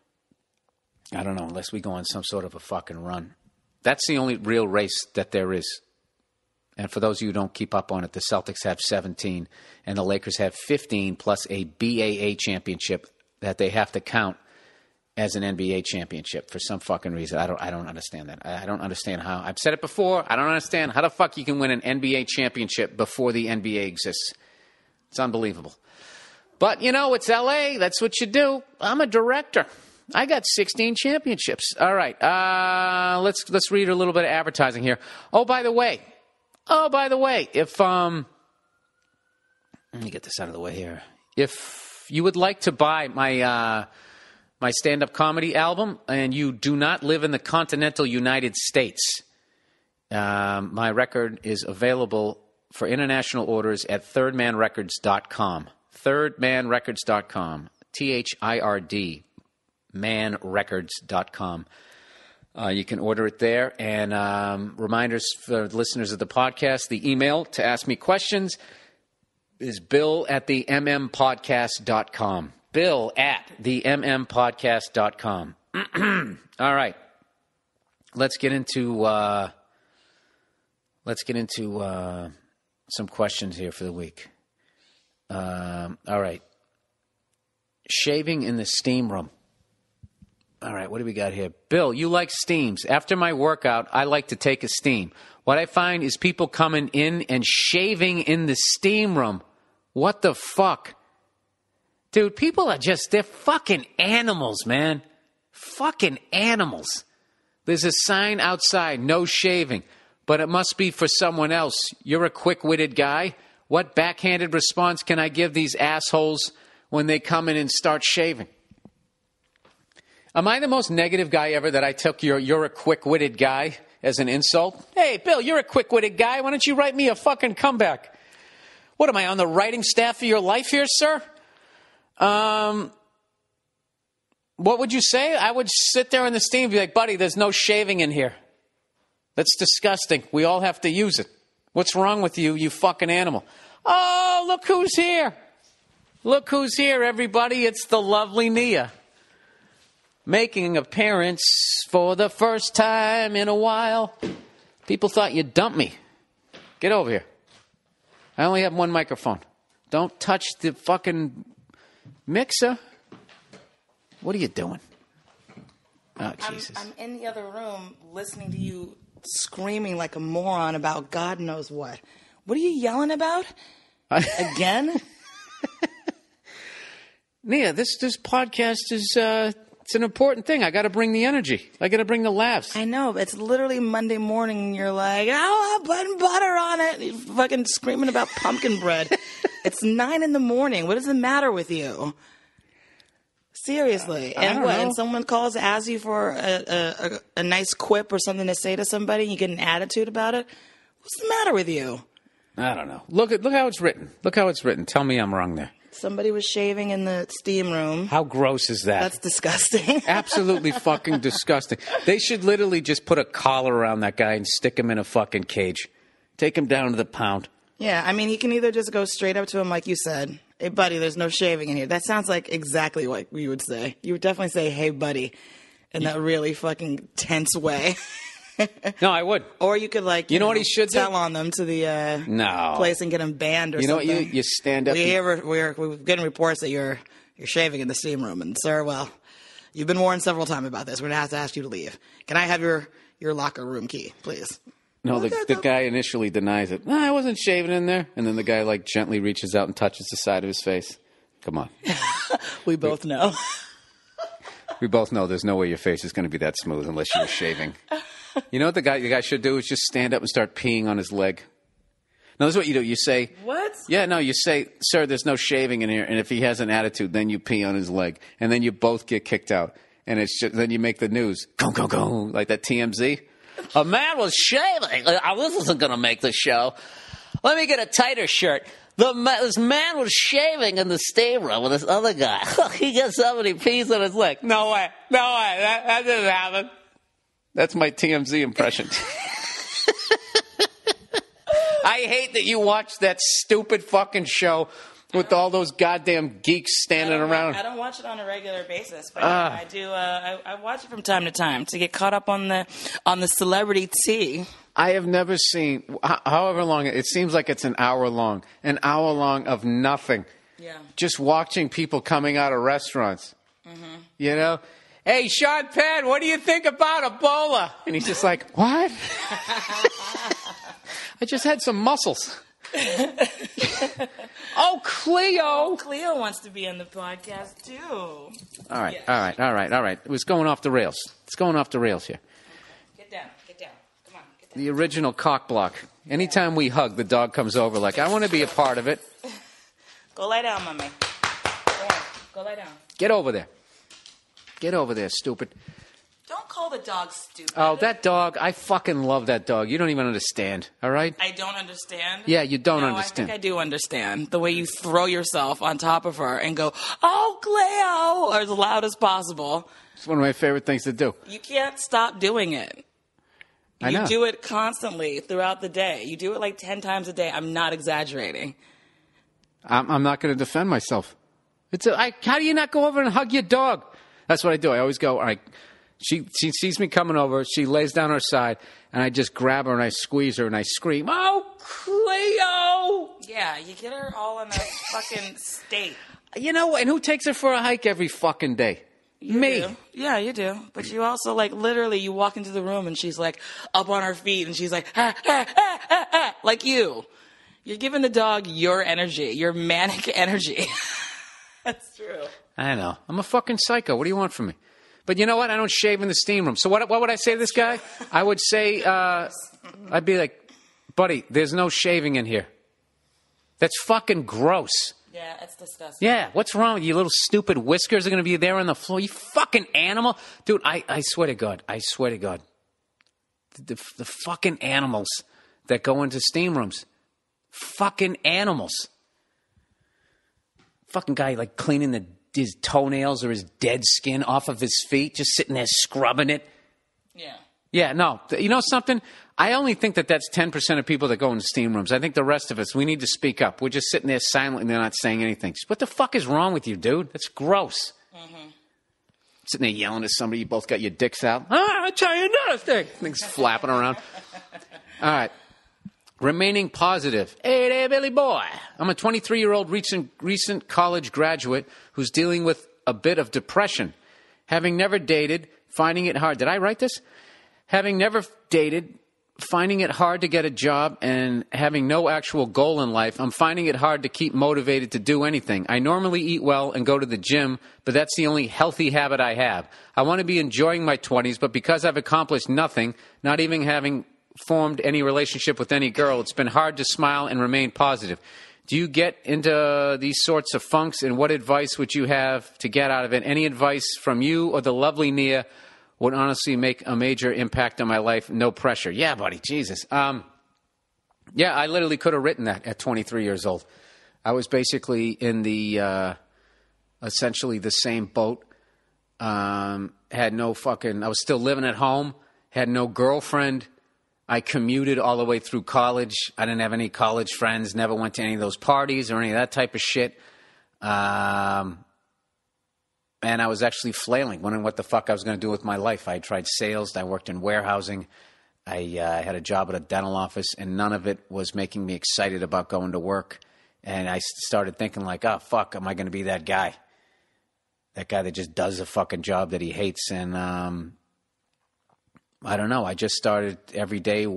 I don't know, unless we go on some sort of a fucking run. That's the only real race that there is. And for those of you who don't keep up on it, the Celtics have seventeen and the Lakers have fifteen plus a B A A championship that they have to count as an N B A championship for some fucking reason. I don't I don't understand that. I don't understand how. I've said it before. I don't understand how the fuck you can win an N B A championship before the N B A exists. It's unbelievable. But, you know, it's L A. That's what you do. I'm a director. I got sixteen championships. All right. Uh, let's let's read a little bit of advertising here. Oh, by the way. Oh, by the way, if um let me get this out of the way here. If you would like to buy my uh my stand-up comedy album, and you do not live in the continental United States, um, my record is available for international orders at third man records dot com. third man records dot com. T H I R D, man records dot com. Uh, you can order it there. And um, reminders for listeners of the podcast, the email to ask me questions is bill at the m m podcast dot com. Bill at the m m podcast dot com. All right. Let's get into uh, let's get into uh, some questions here for the week. Um, all right. Shaving in the steam room. All right, what do we got here? Bill, you like steams. After my workout, I like to take a steam. What I find is people coming in and shaving in the steam room. What the fuck? Dude, people are just, they're fucking animals, man. Fucking animals. There's a sign outside, no shaving, but it must be for someone else. You're a quick-witted guy. What backhanded response can I give these assholes when they come in and start shaving? Am I the most negative guy ever that I took your you're a quick-witted guy as an insult? Hey, Bill, you're a quick-witted guy. Why don't you write me a fucking comeback? What, am I on the writing staff of your life here, sir? Um, what would you say? I would sit there in the steam and be like, buddy, there's no shaving in here. That's disgusting. We all have to use it. What's wrong with you, you fucking animal? Oh, look who's here. Look who's here, everybody. It's the lovely Nia. Making an appearance for the first time in a while. People thought you dumped me. Get over here. I only have one microphone. Don't touch the fucking mixer. What are you doing? Oh, I'm, Jesus. I'm in the other room listening to you screaming like a moron about God knows what. What are you yelling about? Again? Nia, this this podcast is uh, it's an important thing. I got to bring the energy. I got to bring the laughs. I know, but it's literally Monday morning and you're like, oh, I'm putting butter on it. You're fucking screaming about pumpkin bread. It's nine in the morning. What does the matter with you? Seriously. Uh, I and don't what? know. And someone calls, asks you for a, a, a, a nice quip or something to say to somebody and you get an attitude about it? What's the matter with you? I don't know. Look at look how it's written. Look how it's written. Tell me I'm wrong there. Somebody was shaving in the steam room. How gross is that? That's disgusting. Absolutely fucking disgusting. They should literally just put a collar around that guy and stick him in a fucking cage. Take him down to the pound. Yeah, I mean, he can either just go straight up to him like you said, hey, buddy, there's no shaving in here. That sounds like exactly what you would say. You would definitely say, hey, buddy, in that really fucking tense way. No, I would. Or you could, like, you, You know know, what he should do? tell on them to the uh, No. place and get them banned or You know what? something. You, you stand up. We and- hear, we're, we're getting reports that you're you're shaving in the steam room. And, sir, well, you've been warned several times about this. We're going to have to ask you to leave. Can I have your, your locker room key, please? No, the, Okay, the go. guy initially denies it. No, I wasn't shaving in there. And then the guy, like, gently reaches out and touches the side of his face. Come on. We both know. We both know there's no way your face is going to be that smooth unless you were shaving. You know what the guy the guy should do is just stand up and start peeing on his leg. No, this is what you do. You say, What? yeah, no, you say, sir, there's no shaving in here. And if he has an attitude, then you pee on his leg. And then you both get kicked out. And it's just, then you make the news. Go, go, go. Like that T M Z. A man was shaving. Uh, This isn't going to make the show. Let me get a tighter shirt. The ma- this man was shaving in the steam room with this other guy. He gets up and he pees on his leg. No way. No way. That, that didn't happen. That's my T M Z impression. I hate that you watch that stupid fucking show with all those goddamn geeks standing I don't, around. I don't watch it on a regular basis, but Ah. I do. Uh, I, I watch it from time to time to get caught up on the on the celebrity tea. I have never seen, h- however long, it seems like it's an hour long, an hour long of nothing. Yeah. Just watching people coming out of restaurants. Mm-hmm. You know? Hey, Sean Penn, what do you think about Ebola? And he's just like, what? I just had some mussels. Oh, Cleo. Cleo wants to be in the podcast too. All right, Yes. all right, all right, all right. It was going off the rails. It's going off the rails here. Get down, get down. Come on, get down. The original cock block. Anytime we hug, the dog comes over like, I want to be a part of it. Go lie down, mommy. Go on, go lie down. Get over there. Get over there, stupid. Don't call the dog stupid. Oh, that dog. I fucking love that dog. You don't even understand, all right? I don't understand. Yeah, you don't no, understand. I think I do understand the way you throw yourself on top of her and go, "Oh, Cleo," or as loud as possible. It's one of my favorite things to do. You can't stop doing it. I You know. do it constantly throughout the day. You do it like ten times a day. I'm not exaggerating. I'm, I'm not going to defend myself. It's a, I, how do you not go over and hug your dog? That's what I do. I always go, all right. She, she sees me coming over. She lays down her side, and I just grab her and I squeeze her and I scream, "Oh, Cleo!" Yeah, you get her all in a fucking state. You know, and who takes her for a hike every fucking day? You Me. do. Yeah, you do. But you also, like, literally, you walk into the room and she's, like, up on her feet and she's like, ah, ah, ah, ah, ah, like you. You're giving the dog your energy, your manic energy. That's true. I know. I'm a fucking psycho. What do you want from me? But you know what? I don't shave in the steam room. So what, what would I say to this guy? I would say, uh, I'd be like, buddy, there's no shaving in here. That's fucking gross. Yeah, it's disgusting. Yeah, what's wrong with you? Little stupid whiskers are going to be there on the floor. You fucking animal. Dude, I, I swear to God. I swear to God. The, the, the fucking animals that go into steam rooms. Fucking animals. Fucking guy like cleaning the, his toenails or his dead skin off of his feet, just sitting there scrubbing it. Yeah. Yeah, no. You know something? I only think that that's ten percent of people that go into steam rooms. I think the rest of us, we need to speak up. We're just sitting there silently and they're not saying anything. Just, what the fuck is wrong with you, dude? That's gross. Mm-hmm. Sitting there yelling at somebody, you both got your dicks out. Ah, I'll tell you another thing. Things flapping around. All right. Remaining positive. Hey there, Billy boy. I'm a twenty-three-year-old recent, recent college graduate who's dealing with a bit of depression. Having never dated, finding it hard. Did I write this? Having never dated, finding it hard to get a job, and having no actual goal in life, I'm finding it hard to keep motivated to do anything. I normally eat well and go to the gym, but that's the only healthy habit I have. I want to be enjoying my twenties, but because I've accomplished nothing, not even having formed any relationship with any girl, it's been hard to smile and remain positive. Do you get into these sorts of funks, and what advice would you have to get out of it? Any advice from you or the lovely Nia would honestly make a major impact on my life. No pressure. Yeah, buddy. Jesus. Um, yeah, I literally could have written that at twenty-three years old. I was basically in the, uh, essentially the same boat. Um, had no fucking, I was still living at home. Had no girlfriend. I commuted all the way through college. I didn't have any college friends. Never went to any of those parties or any of that type of shit. Um... And I was actually flailing, wondering what the fuck I was going to do with my life. I had tried sales. I worked in warehousing. I uh, had a job at a dental office, and none of it was making me excited about going to work. And I started thinking like, oh, fuck, am I going to be that guy? That guy that just does a fucking job that he hates. And um, I don't know. I just started every day,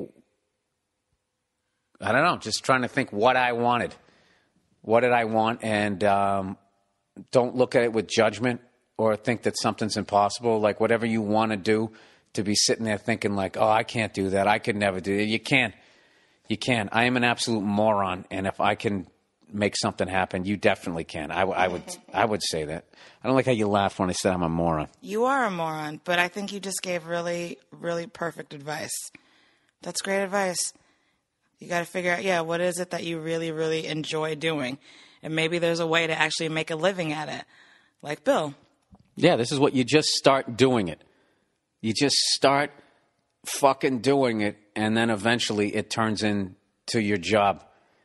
I don't know, just trying to think what I wanted. What did I want? And um, don't look at it with judgment or think that something's impossible. Like whatever you want to do, to be sitting there thinking like, oh, I can't do that. I could never do it. You can't. You can. I am an absolute moron. And if I can make something happen, you definitely can. I, w- I would I would say that. I don't like how you laughed when I said I'm a moron. You are a moron, but I think you just gave really, really perfect advice. That's great advice. You got to figure out, yeah, what is it that you really, really enjoy doing? And maybe there's a way to actually make a living at it. Like Bill. Yeah, this is what you just start doing it. You just start fucking doing it, and then eventually it turns into your job.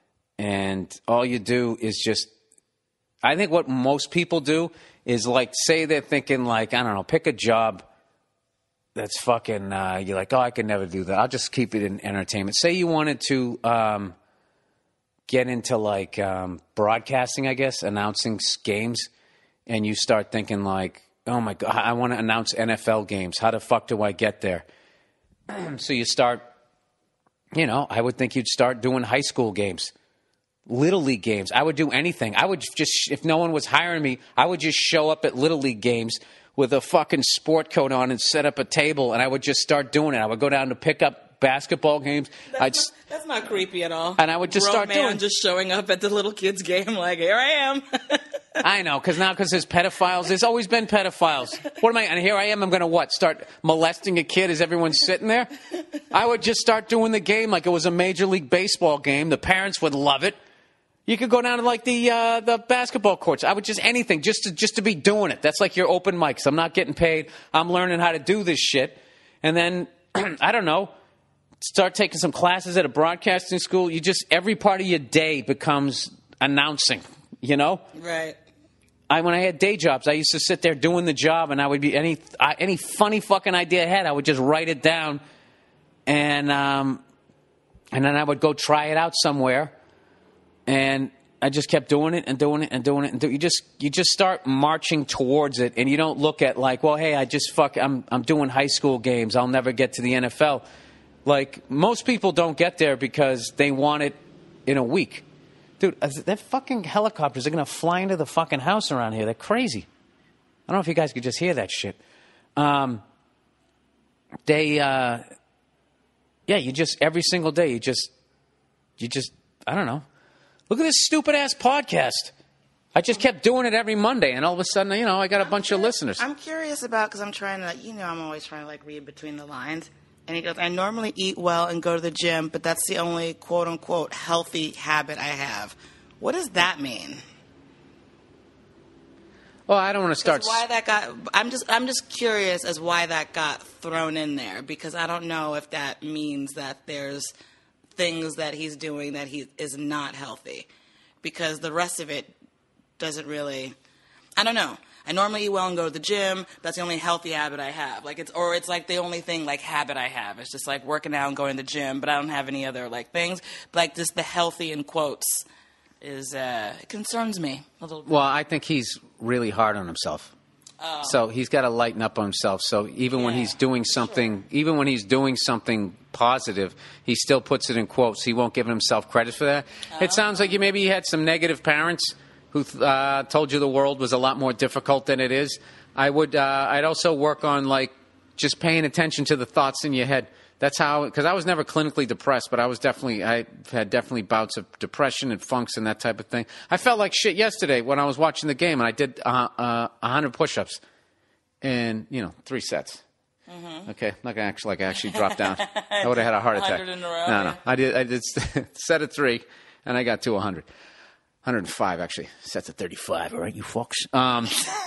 And all you do is just, I think what most people do is like, say they're thinking like, I don't know, pick a job that's fucking, uh, you're like, oh, I could never do that. I'll just keep it in entertainment. Say you wanted to um, get into like um, broadcasting, I guess, announcing games. And you start thinking like, oh, my God, I want to announce N F L games. How the fuck do I get there? So you start, you know, I would think you'd start doing high school games, Little League games. I would do anything. I would just, if no one was hiring me, I would just show up at Little League games with a fucking sport coat on and set up a table, and I would just start doing it. I would go down to pick up basketball games. That's, I'd, not, that's not creepy at all. And I would just Grown start man doing just showing up at the little kids' game like, here I am. I know, because now, because there's pedophiles. There's always been pedophiles. What am I, and here I am, I'm going to what, start molesting a kid as everyone's sitting there? I would just start doing the game like it was a Major League Baseball game. The parents would love it. You could go down to like the uh, the basketball courts. I would just, anything, just to, just to be doing it. That's like your open mics. I'm not getting paid. I'm learning how to do this shit. And then, I don't know, start taking some classes at a broadcasting school. You just, every part of your day becomes announcing, you know? Right. I, when I had day jobs, I used to sit there doing the job, and I would be any uh, any funny fucking idea I had, I would just write it down, and um, and then I would go try it out somewhere, and I just kept doing it and doing it and doing it, and do, you just you just start marching towards it, and you don't look at like, well, hey, I just fuck, I'm I'm doing high school games, I'll never get to the N F L. Like most people don't get there because they want it in a week. Dude, they're fucking helicopters. They're going to fly into the fucking house around here. They're crazy. I don't know if you guys could just hear that shit. Um, they, uh, yeah, you just, every single day, you just, you just, I don't know. Look at this stupid ass podcast. I just kept doing it every Monday, and all of a sudden, you know, I got a I'm bunch curious, of listeners. I'm curious about, because I'm trying to, you know, I'm always trying to like read between the lines. And he goes, I normally eat well and go to the gym, but that's the only quote-unquote healthy habit I have. What does that mean? Well, I don't want to start. Why that got? I'm just, I'm just curious as why that got thrown in there, because I don't know if that means that there's things that he's doing that he is not healthy, because the rest of it doesn't really. I don't know. I normally eat well and go to the gym. That's the only healthy habit I have. Like it's, or it's like the only thing like habit I have. It's just like working out and going to the gym, but I don't have any other like things. But, like just the healthy in quotes is uh, it concerns me a little bit. Well, I think he's really hard on himself. Oh. So he's got to lighten up on himself. So even Yeah, when he's doing something, sure. even when he's doing something positive, he still puts it in quotes. He won't give himself credit for that. Oh. It sounds like you maybe you had some negative parents who uh, told you the world was a lot more difficult than it is. I would. Uh, I'd also work on like just paying attention to the thoughts in your head. That's how, because I was never clinically depressed, but I was definitely, I had definitely bouts of depression and funks and that type of thing. I felt like shit yesterday when I was watching the game, and I did uh, uh, one hundred push-ups in, you know, three sets. Mm-hmm. Okay, I'm not gonna actually like actually drop down. I would have had a heart attack. one hundred in a row, no, no, yeah. I did. I did set of three, and I got to one hundred. one hundred five actually. Sets of thirty-five. All right, you fucks. Um,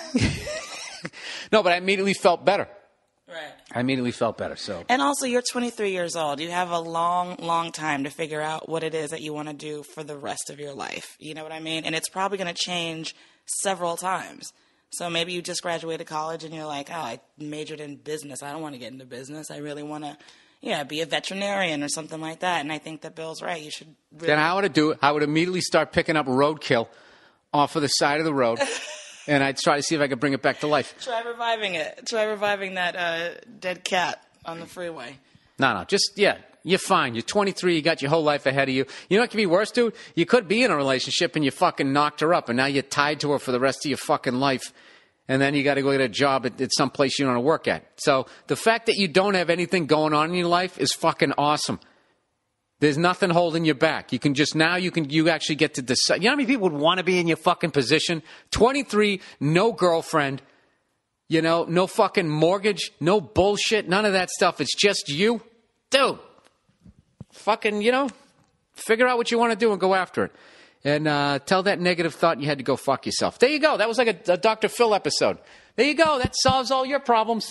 no, but I immediately felt better. Right. I immediately felt better. So. And also, you're twenty-three years old. You have a long, long time to figure out what it is that you want to do for the rest of your life. You know what I mean? And it's probably going to change several times. So maybe you just graduated college and you're like, oh, I majored in business. I don't want to get into business. I really want to, yeah, be a veterinarian or something like that. And I think that Bill's right. You should really... Then how would I do it? I would immediately start picking up roadkill off of the side of the road. And I'd try to see if I could bring it back to life. Try reviving it. Try reviving that uh, dead cat on the freeway. No, no, just, yeah, you're fine. You're twenty-three. You got your whole life ahead of you. You know what could be worse, dude? You could be in a relationship and you fucking knocked her up, and now you're tied to her for the rest of your fucking life. And then you got to go get a job at, at some place you don't want to work at. So the fact that you don't have anything going on in your life is fucking awesome. There's nothing holding you back. You can just, now you can, you actually get to decide. You know how many people would want to be in your fucking position? twenty-three, no girlfriend, you know, no fucking mortgage, no bullshit, none of that stuff. It's just you. Dude, fucking, you know, figure out what you want to do and go after it. And uh, tell that negative thought you had to go fuck yourself. There you go. That was like a, a Doctor Phil episode. There you go. That solves all your problems.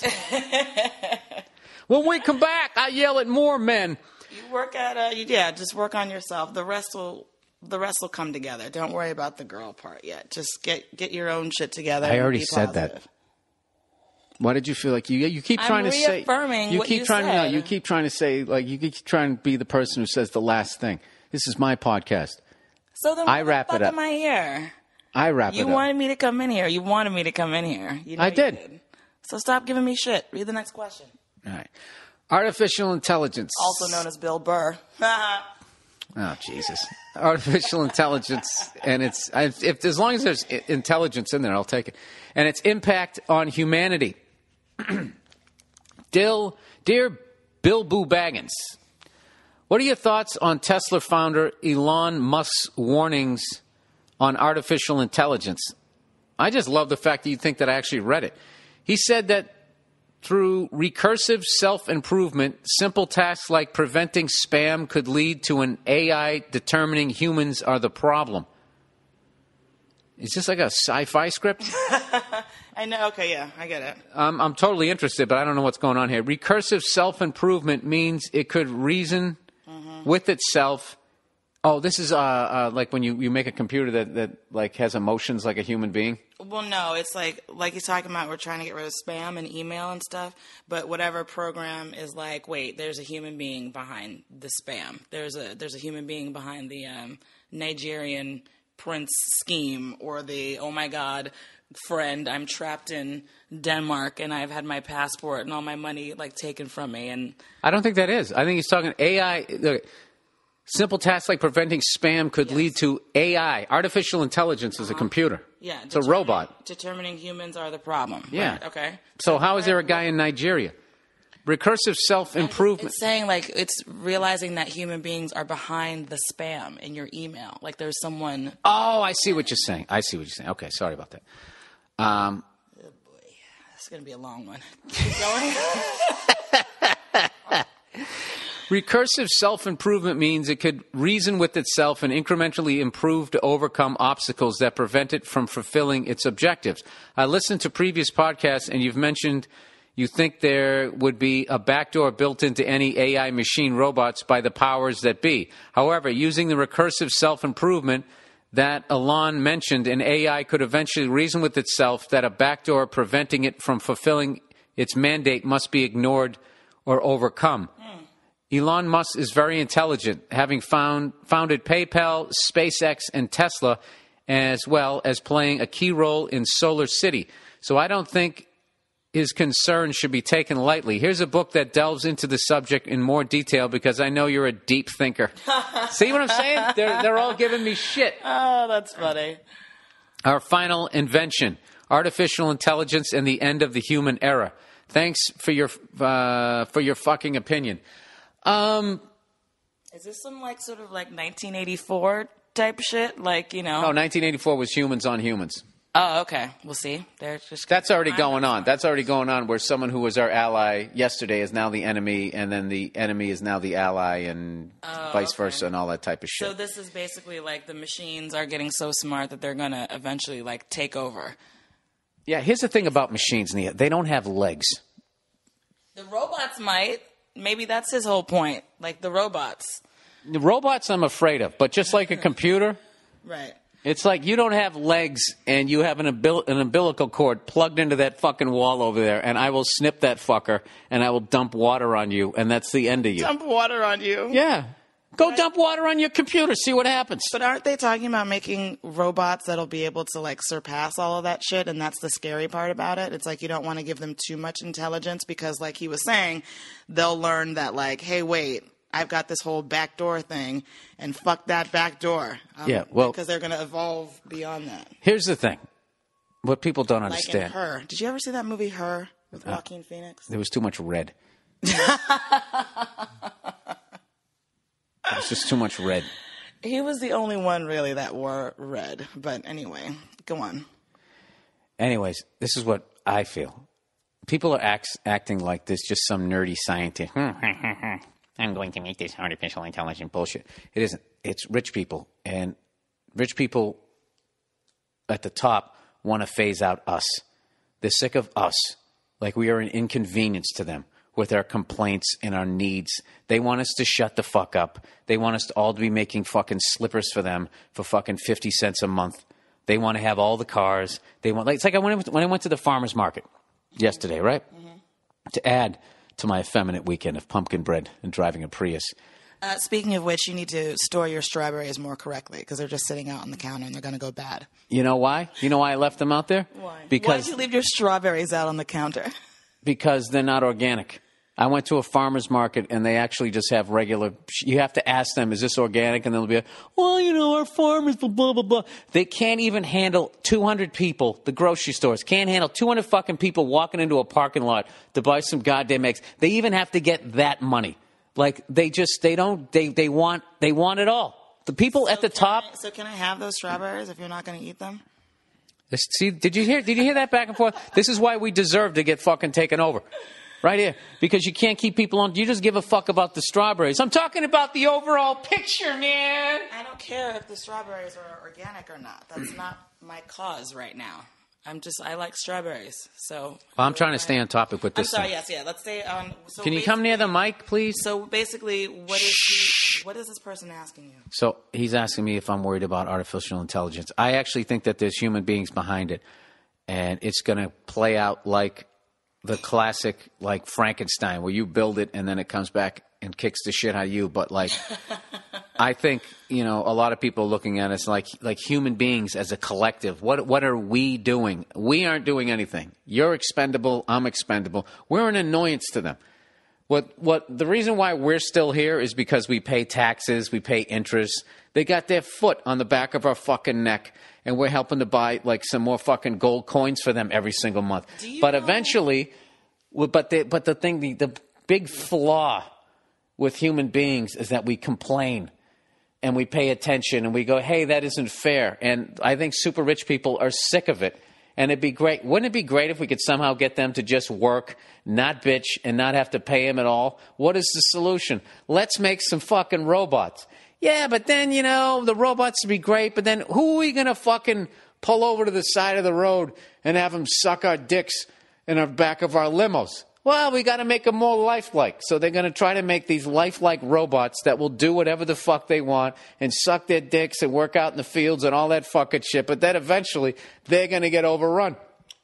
When we come back, I yell at more men. You work at uh, you, yeah, just work on yourself. The rest will the rest will come together. Don't worry about the girl part yet. Just get get your own shit together. I already be said positive. that. Why did you feel like you you keep I'm trying to say reaffirming you what keep you trying said. no, you keep trying to say like you keep trying to be the person who says the last thing. This is my podcast. So then I why wrap the it fuck up. am I here? I wrap You it up. wanted me to come in here. You wanted me to come in here. You know I you did. So stop giving me shit. Read the next question. All right. Artificial intelligence. Also known as Bill Burr. Oh Jesus! Artificial intelligence, and it's if, if as long as there's i- intelligence in there, I'll take it. And its impact on humanity. Dill, dear Bill Boo Baggins, what are your thoughts on Tesla founder Elon Musk's warnings on artificial intelligence? I just love the fact that you think that I actually read it. He said that through recursive self-improvement, simple tasks like preventing spam could lead to an A I determining humans are the problem. Is this like a sci-fi script? I know. Okay, yeah, I get it. I'm, I'm totally interested, but I don't know what's going on here. Recursive self-improvement means it could reason mm-hmm. with itself. Oh, this is uh, uh, like when you, you make a computer that, that like has emotions like a human being? Well, no, it's like like he's talking about we're trying to get rid of spam and email and stuff, but whatever program is like, wait, there's a human being behind the spam. There's a there's a human being behind the um, Nigerian prince scheme or the, oh my God, friend, I'm trapped in Denmark and I've had my passport and all my money like taken from me. And I don't think that is. I think he's talking A I. Look, simple tasks like preventing spam could Yes. lead to A I. Artificial intelligence is a computer. yeah, It's a robot. Determining humans are the problem. Yeah. Right, okay. So how is there a guy in Nigeria? Recursive self-improvement. It's saying like it's realizing that human beings are behind the spam in your email. Like there's someone. Oh, I see what you're saying. I see what you're saying. Okay, sorry about that. Um, Oh boy, it's gonna be a long one. Keep going. Recursive self-improvement means it could reason with itself and incrementally improve to overcome obstacles that prevent it from fulfilling its objectives. I listened to previous podcasts, and you've mentioned you think there would be a backdoor built into any A I machine robots by the powers that be. However, using the recursive self-improvement that Elon mentioned, an A I could eventually reason with itself that a backdoor preventing it from fulfilling its mandate must be ignored or overcome. Elon Musk is very intelligent, having found, founded PayPal, SpaceX, and Tesla, as well as playing a key role in Solar City. So I don't think his concerns should be taken lightly. Here's a book that delves into the subject in more detail because I know you're a deep thinker. See what I'm saying? They're, they're all giving me shit. Oh, that's funny. Our final invention, artificial intelligence and the end of the human era. Thanks for your uh, for your fucking opinion. Um, Is this some like sort of like nineteen eighty-four type shit? Like, you know? no, nineteen eighty-four was humans on humans. Oh, okay. We'll see. They're just That's already going on. That's already going on where someone who was our ally yesterday is now the enemy, and then the enemy is now the ally, and Oh, vice okay. versa, and all that type of shit. So this is basically like the machines are getting so smart that they're going to eventually like take over. Yeah, here's the thing about machines, Nia. They don't have legs. The robots might. Maybe that's his whole point. Like the robots. The robots I'm afraid of, but just like a computer, Right. it's like you don't have legs and you have an, umbil- an umbilical cord plugged into that fucking wall over there, and I will snip that fucker and I will dump water on you, and that's the end of you. Dump water on you. Yeah. Go dump water on your computer, see what happens. But aren't they talking about making robots that'll be able to like surpass all of that shit? And that's the scary part about it. It's like you don't want to give them too much intelligence because, like he was saying, they'll learn that like, hey, wait, I've got this whole backdoor thing, and fuck that backdoor. Um, Yeah, well- because they're going to evolve beyond that. Here's the thing. What people don't Like in understand. Her. Did you ever see that movie Her with Uh, Joaquin Phoenix? There was too much red. There's just too much red. He was the only one really that wore red. But anyway, go on. Anyways, this is what I feel. People are act- acting like this just some nerdy scientist. I'm going to make this artificial intelligence bullshit. It isn't. It's rich people. And rich people at the top want to phase out us. They're sick of us. Like we are an inconvenience to them with our complaints and our needs. They want us to shut the fuck up. They want us to all to be making fucking slippers for them for fucking fifty cents a month. They want to have all the cars. They want, like, it's like I went, when I went to the farmer's market yesterday, right? Mm-hmm. To add to my effeminate weekend of pumpkin bread and driving a Prius. Uh, speaking of which, you need to store your strawberries more correctly because they're just sitting out on the counter and they're going to go bad. You know why? You know why I left them out there? Why? Because Why did you leave your strawberries out on the counter? because they're not organic. I went to a farmer's market, and they actually just have regular... You have to ask them, is this organic? And they'll be like, well, you know, our farmers, blah, blah, blah, blah. They can't even handle two hundred people. The grocery stores can't handle two hundred fucking people walking into a parking lot to buy some goddamn eggs. They even have to get that money. Like, they just... They don't... They, they want... They want it all. The people So at the can top... I, so can I have those strawberries if you're not going to eat them? See, did you hear? Did you hear that back and forth? This is why we deserve to get fucking taken over, right here. Because you can't keep people on. You just give a fuck about the strawberries. I'm talking about the overall picture, man. I don't care if the strawberries are organic or not. That's not my cause right now. I'm just, I like strawberries. So. Well, I'm trying to stay on topic with I'm this sorry, thing. yes, yeah. Let's stay on. So Can you come near the mic, please? So basically, what is he, what is this person asking you? So he's asking me if I'm worried about artificial intelligence. I actually think that there's human beings behind it. And it's going to play out like the classic, like Frankenstein, where you build it and then it comes back and kicks the shit out of you. But like, I think, you know, a lot of people are looking at us like like human beings as a collective. What what are we doing? We aren't doing anything. You're expendable. I'm expendable. We're an annoyance to them. What what the reason why we're still here is because we pay taxes, we pay interest. They got their foot on the back of our fucking neck, and we're helping to buy like some more fucking gold coins for them every single month. But know- eventually, well, but the but the thing, the, the big flaw with human beings is that we complain and we pay attention and we go, hey, that isn't fair. And I think super rich people are sick of it. And it'd be great. Wouldn't it be great if we could somehow get them to just work, not bitch, and not have to pay them at all? What is the solution? Let's make some fucking robots. Yeah, but then, you know, the robots would be great, but then who are we going to fucking pull over to the side of the road and have them suck our dicks in the back of our limos? Well, we got to make them more lifelike. So they're going to try to make these lifelike robots that will do whatever the fuck they want and suck their dicks and work out in the fields and all that fucking shit. But then eventually they're going to get overrun.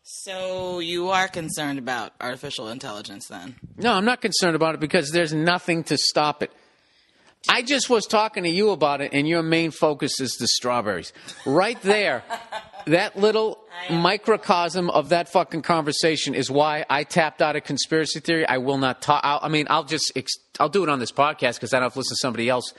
So you are concerned about artificial intelligence then? No, I'm not concerned about it because there's nothing to stop it. I just was talking to you about it, and your main focus is the strawberries. Right there, that little microcosm of that fucking conversation is why I tapped out of conspiracy theory. I will not talk. I mean, I'll just I'll do it on this podcast because I don't have to listen to somebody else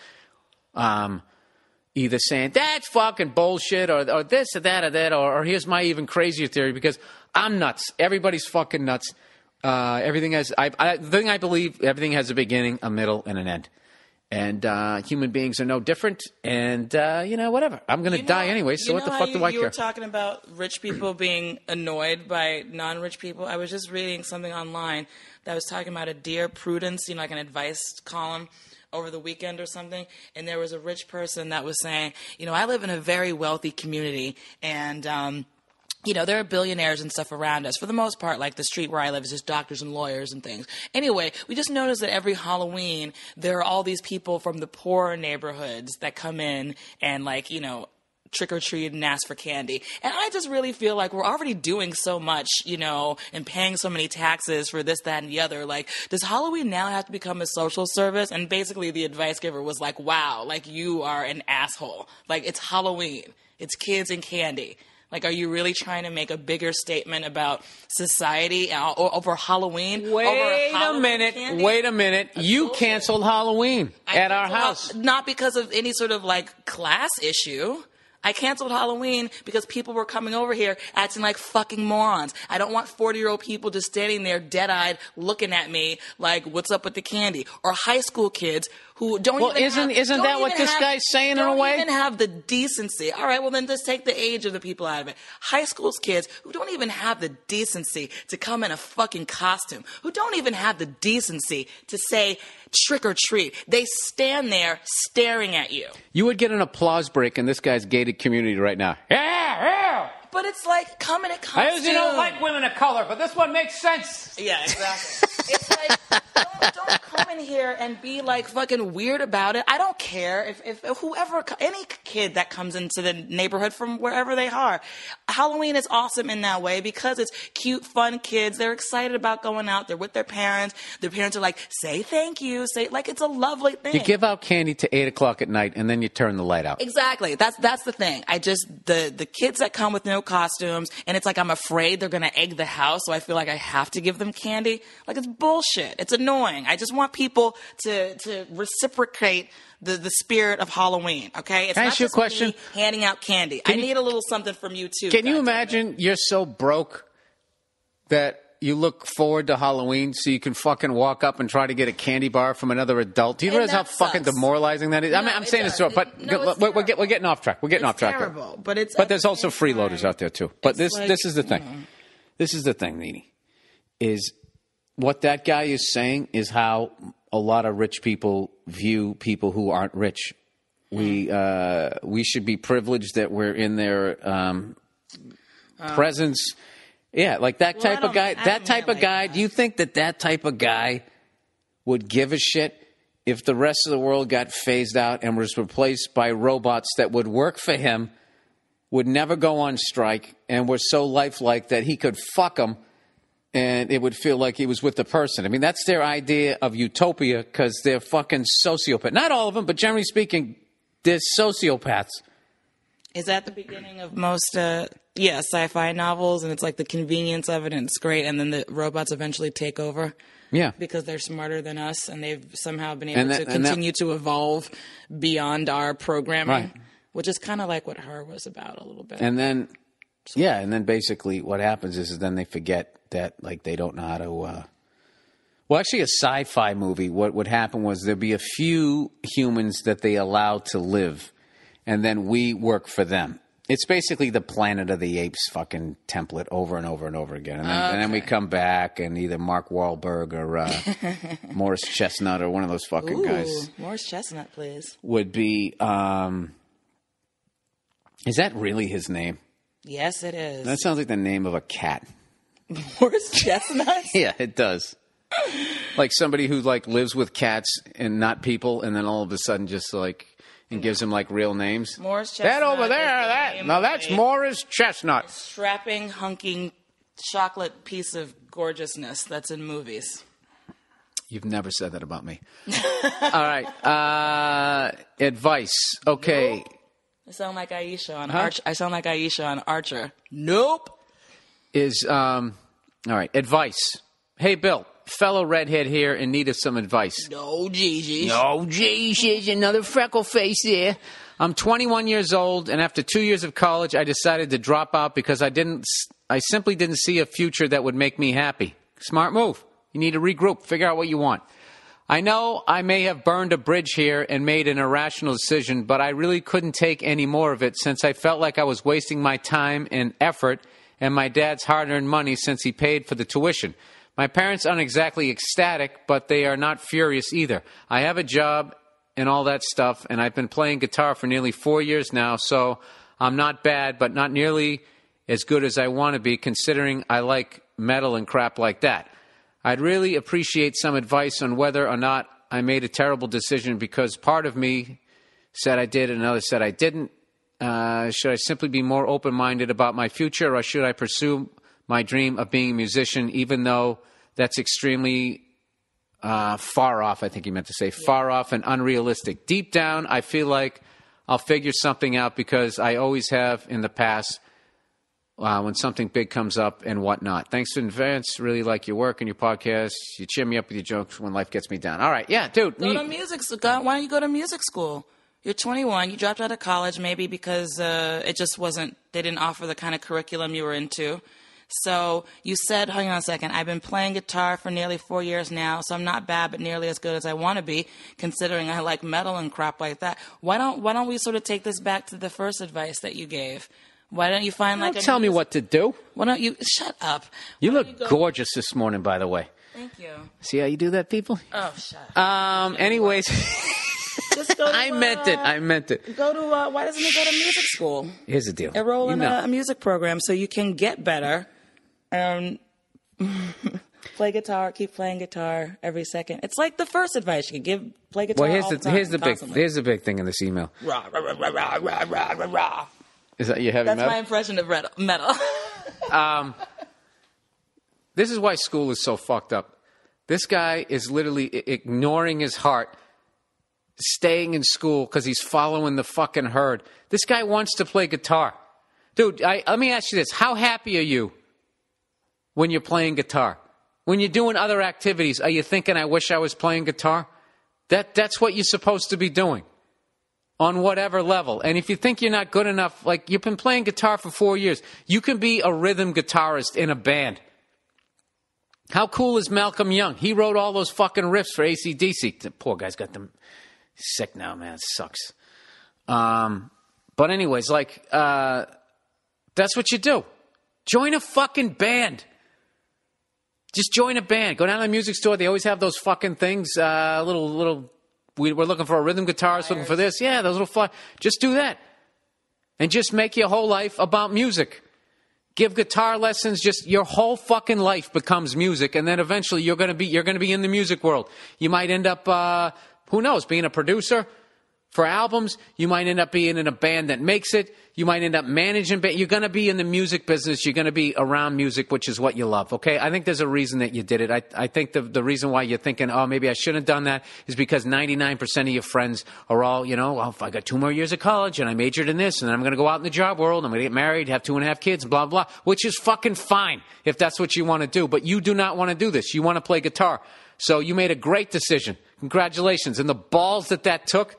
um, either saying that's fucking bullshit or, or this or that or that or, or here's my even crazier theory because I'm nuts. Everybody's fucking nuts. Uh, everything has. I, I, the thing I believe, everything has a beginning, a middle, and an end. And uh, human beings are no different. And, uh, you know, whatever. I'm going to die anyway, so what the fuck you, do I you care? You were talking about rich people being annoyed by non-rich people. I was just reading something online that was talking about a Dear Prudence, you know, like an advice column over the weekend or something. And there was a rich person that was saying, you know, I live in a very wealthy community, and um you know, there are billionaires and stuff around us. For the most part, like the street where I live is just doctors and lawyers and things. Anyway, we just noticed that every Halloween, there are all these people from the poorer neighborhoods that come in and, like, you know, trick-or-treat and ask for candy. And I just really feel like we're already doing so much, you know, and paying so many taxes for this, that, and the other. Like, does Halloween now have to become a social service? And basically the advice giver was like, wow, like, you are an asshole. Like, it's Halloween. It's kids and candy. Like, are you really trying to make a bigger statement about society uh, over Halloween? Wait over Halloween a minute. Candy? Wait a minute. That's you bullshit. canceled Halloween I at our canceled house. Hall- not because of any sort of, like, class issue. I canceled Halloween because people were coming over here acting like fucking morons. I don't want forty-year-old people just standing there dead-eyed looking at me like, what's up with the candy? Or high school kids who don't Well, even isn't- have, isn't don't that what even this have- guy's saying in a don't way? even have the decency. All right, well, then just take the age of the people out of it. High school's kids who don't even have the decency to come in a fucking costume, who don't even have the decency to say trick or treat. They stand there staring at you. You would get an applause break in this guy's gated community right now. Yeah, yeah. But it's like, come in a costume. I usually don't like women of color, but this one makes sense. Yeah, exactly. It's like, don't, don't come in here and be like fucking weird about it. I don't care if, if, if whoever, any kid that comes into the neighborhood from wherever they are. Halloween is awesome in that way because it's cute, fun kids. They're excited about going out. They're with their parents. Their parents are like, say thank you. Say, like, it's a lovely thing. You give out candy to eight o'clock at night, and then you turn the light out. Exactly. That's that's the thing. I just the the kids that come with no costumes, and it's like I'm afraid they're gonna egg the house, so I feel like I have to give them candy. Like, it's bullshit. It's annoying. I just want people to to reciprocate the, the spirit of Halloween. Okay, it's Can I not ask you a just question? me handing out candy. Can I you- need a little something from you too. Can you goddammit. imagine you're so broke that you look forward to Halloween so you can fucking walk up and try to get a candy bar from another adult? Do you And realize how that fucking sucks. demoralizing that is? I No, mean, I'm it saying this, does. but No, it's we're, we're, get, we're getting off track. We're getting It's off track. terrible, but it's But at there's the also same freeloaders time, out there too. But it's this like, this is the thing. you know. This is the thing, Nene, is what that guy is saying is how a lot of rich people view people who aren't rich. We uh, we should be privileged that we're in their um, presence. Yeah, like that Well, I type of don't- guy. I don't That mean type it of like guy. that. Do you think that that type of guy would give a shit if the rest of the world got phased out and was replaced by robots that would work for him, would never go on strike, and were so lifelike that he could fuck them, and it would feel like he was with the person? I mean, that's their idea of utopia because they're fucking sociopaths. Not all of them, but generally speaking, they're sociopaths. Is that the beginning of most, uh, yeah, sci-fi novels? And it's like the convenience of it, and it's great. And then the robots eventually take over Yeah. because they're smarter than us, and they've somehow been able And that- to and that- continue to evolve beyond our programming, Right. which is kind of like what Her was about a little bit. And then, yeah, and then basically what happens is, is then they forget that, like, they don't know how to. Uh... Well, actually, a sci-fi movie, what would happen was there'd be a few humans that they allow to live, and then we work for them. It's basically the Planet of the Apes fucking template over and over and over again. And then, and then we come back, and either Mark Wahlberg or uh, Morris Chestnut or one of those fucking Ooh, guys Morris Chestnut, please. would be. Um... Is that really his name? Yes, it is. That sounds like the name of a cat. Morris Chestnut? Yeah, it does. Like somebody who like lives with cats and not people, and then all of a sudden just like and gives them like real names. Morris Chestnut. That over there, is the that name now of that's a Morris Chestnut. strapping, hunking chocolate piece of gorgeousness that's in movies. You've never said that about me. All right. Uh, advice. Okay. I sound like Aisha on Huh? Arch. I sound like Aisha on Archer. Nope. Is um. All right. Advice. Hey, Bill. Fellow redhead here in need of some advice. No, Gigi. No, geez, there's another freckle face there. I'm twenty-one years old, and after two years of college, I decided to drop out because I didn't. I simply didn't see a future that would make me happy. Smart move. You need to regroup, figure out what you want. I know I may have burned a bridge here and made an irrational decision, but I really couldn't take any more of it since I felt like I was wasting my time and effort and my dad's hard-earned money since he paid for the tuition. My parents aren't exactly ecstatic, but they are not furious either. I have a job and all that stuff, and I've been playing guitar for nearly four years now, so I'm not bad, but not nearly as good as I want to be, considering I like metal and crap like that. I'd really appreciate some advice on whether or not I made a terrible decision, because part of me said I did and another said I didn't. Uh, should I simply be more open-minded about my future, or should I pursue my dream of being a musician, even though that's extremely uh, far off, I think he meant to say, far off and unrealistic. Deep down, I feel like I'll figure something out because I always have in the past uh, when something big comes up and whatnot. Thanks in advance. Really like your work and your podcast. You cheer me up with your jokes when life gets me down. All right. Yeah, dude. Go you- to music school. Why don't you go to music school? You're twenty-one. You dropped out of college maybe because uh, it just wasn't, they didn't offer the kind of curriculum you were into. So you said, hang on a second, I've been playing guitar for nearly four years now, so I'm not bad, but nearly as good as I want to be, considering I like metal and crap like that. Why don't Why don't we sort of take this back to the first advice that you gave? Why don't you find like Don't a tell me music- what to do. Why don't you shut up? You Why look don't go- gorgeous this morning, by the way. Thank you. See how you do that, people? Oh, shut up. Um. Anyways, Just go to, I meant it. uh, I meant it. Go to. Uh, why doesn't he go to music school? Here's the deal. Enroll You in know. a, a music program so you can get better. Um, play guitar, keep playing guitar every second. It's like the first advice you can give: play guitar. Well, here's all the the time, here's the big constantly. here's the big thing in this email. Rah, rah, rah, rah, rah, rah, rah, rah. Is that you heavy That's metal? my impression of red- metal. Um, this is why school is so fucked up. This guy is literally i- ignoring his heart, staying in school because he's following the fucking herd. This guy wants to play guitar. Dude, I, let me ask you this. How happy are you when you're playing guitar? When you're doing other activities, are you thinking, I wish I was playing guitar? That That's what you're supposed to be doing on whatever level. And if you think you're not good enough, like you've been playing guitar for four years, you can be a rhythm guitarist in a band. How cool is Malcolm Young? He wrote all those fucking riffs for A C D C. The poor guy's got them sick now, man. It sucks. Um, but anyways, like, uh, that's what you do. Join a fucking band. Just join a band. Go down to the music store. They always have those fucking things, uh, little, little, we, we're looking for a rhythm guitarist, looking for this. Yeah, those little fly. Just do that. And just make your whole life about music. Give guitar lessons. Just your whole fucking life becomes music, and then eventually you're gonna be you're gonna be in the music world. You might end up, uh, who knows, being a producer for albums. You might end up being in a band that makes it. You might end up managing. But you're gonna be in the music business. You're gonna be around music, which is what you love. Okay, I think there's a reason that you did it. I I think the the reason why you're thinking, oh, maybe I shouldn't have done that, is because ninety-nine percent of your friends are all, you know, oh, if I got two more years of college and I majored in this, and then I'm gonna go out in the job world, I'm gonna get married, have two and a half kids, blah blah, which is fucking fine if that's what you want to do. But you do not want to do this. You want to play guitar. So you made a great decision. Congratulations. And the balls that that took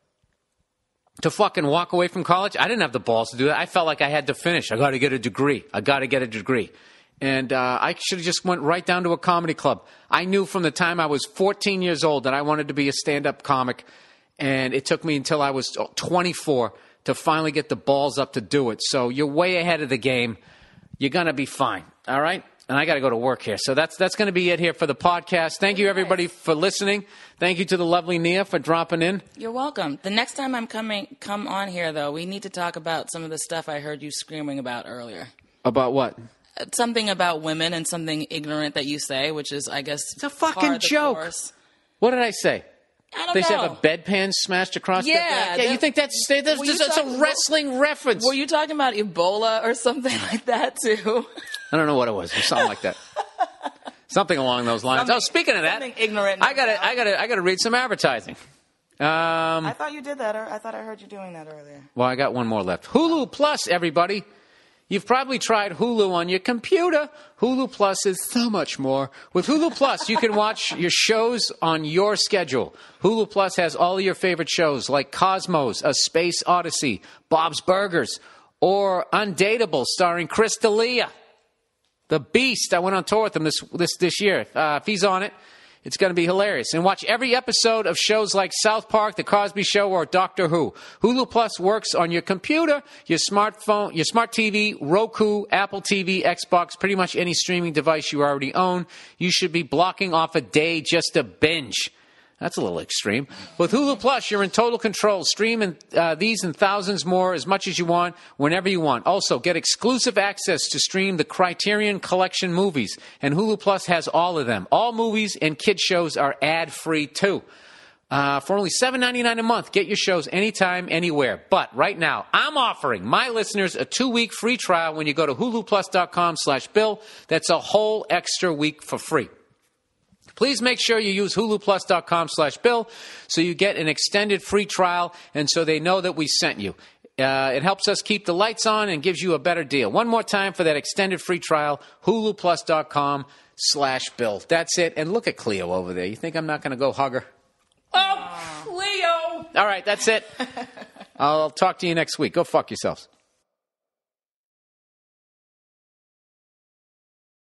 to fucking walk away from college, I didn't have the balls to do that. I felt like I had to finish. I got to get a degree. I got to get a degree. And uh, I should have just went right down to a comedy club. I knew from the time I was fourteen years old that I wanted to be a stand-up comic. And it took me until I was twenty-four to finally get the balls up to do it. So you're way ahead of the game. You're going to be fine. All right? And I got to go to work here. So that's that's going to be it here for the podcast. Thank you, everybody, for listening. Thank you to the lovely Nia for dropping in. You're welcome. The next time I'm coming, come on here, though, we need to talk about some of the stuff I heard you screaming about earlier. About what? Something about women and something ignorant that you say, which is, I guess, It's a fucking par the joke. course. What did I say? I don't They know. should have a bedpan smashed across Yeah, their Yeah, you that- think that's, that's, Were you that's a talking- wrestling reference? Were you talking about Ebola or something like that, too? I don't know what it was. It was something like that. Something along those lines. Something- oh, speaking of that, something ignorant I gotta, now. I gotta, I gotta read some advertising. Um, I thought you did that. Or I thought I heard you doing that earlier. well, I got one more left. Hulu Plus, everybody. You've probably tried Hulu on your computer. Hulu Plus is so much more. With Hulu Plus, you can watch your shows on your schedule. Hulu Plus has all of your favorite shows like Cosmos, A Space Odyssey, Bob's Burgers, or Undateable, starring Chris D'Elia. The Beast. I went on tour with him this this this year. Uh, if he's on it, it's going to be hilarious. And watch every episode of shows like South Park, The Cosby Show, or Doctor Who. Hulu Plus works on your computer, your smartphone, your smart T V, Roku, Apple T V, Xbox, pretty much any streaming device you already own. You should be blocking off a day just to binge. That's a little extreme. With Hulu Plus, you're in total control. Stream in, uh, these and thousands more as much as you want, whenever you want. Also, get exclusive access to stream the Criterion Collection movies. And Hulu Plus has all of them. All movies and kid shows are ad-free, too. Uh, for only seven dollars and ninety-nine cents a month, get your shows anytime, anywhere. But right now, I'm offering my listeners a two-week free trial when you go to huluplus.com slash Bill. That's a whole extra week for free. Please make sure you use huluplus.com slash Bill so you get an extended free trial and so they know that we sent you. Uh, it helps us keep the lights on and gives you a better deal. One more time for that extended free trial, huluplus.com slash Bill. That's it. And look at Cleo over there. You think I'm not going to go hug her? Oh, Cleo! All right, that's it. I'll talk to you next week. Go fuck yourselves.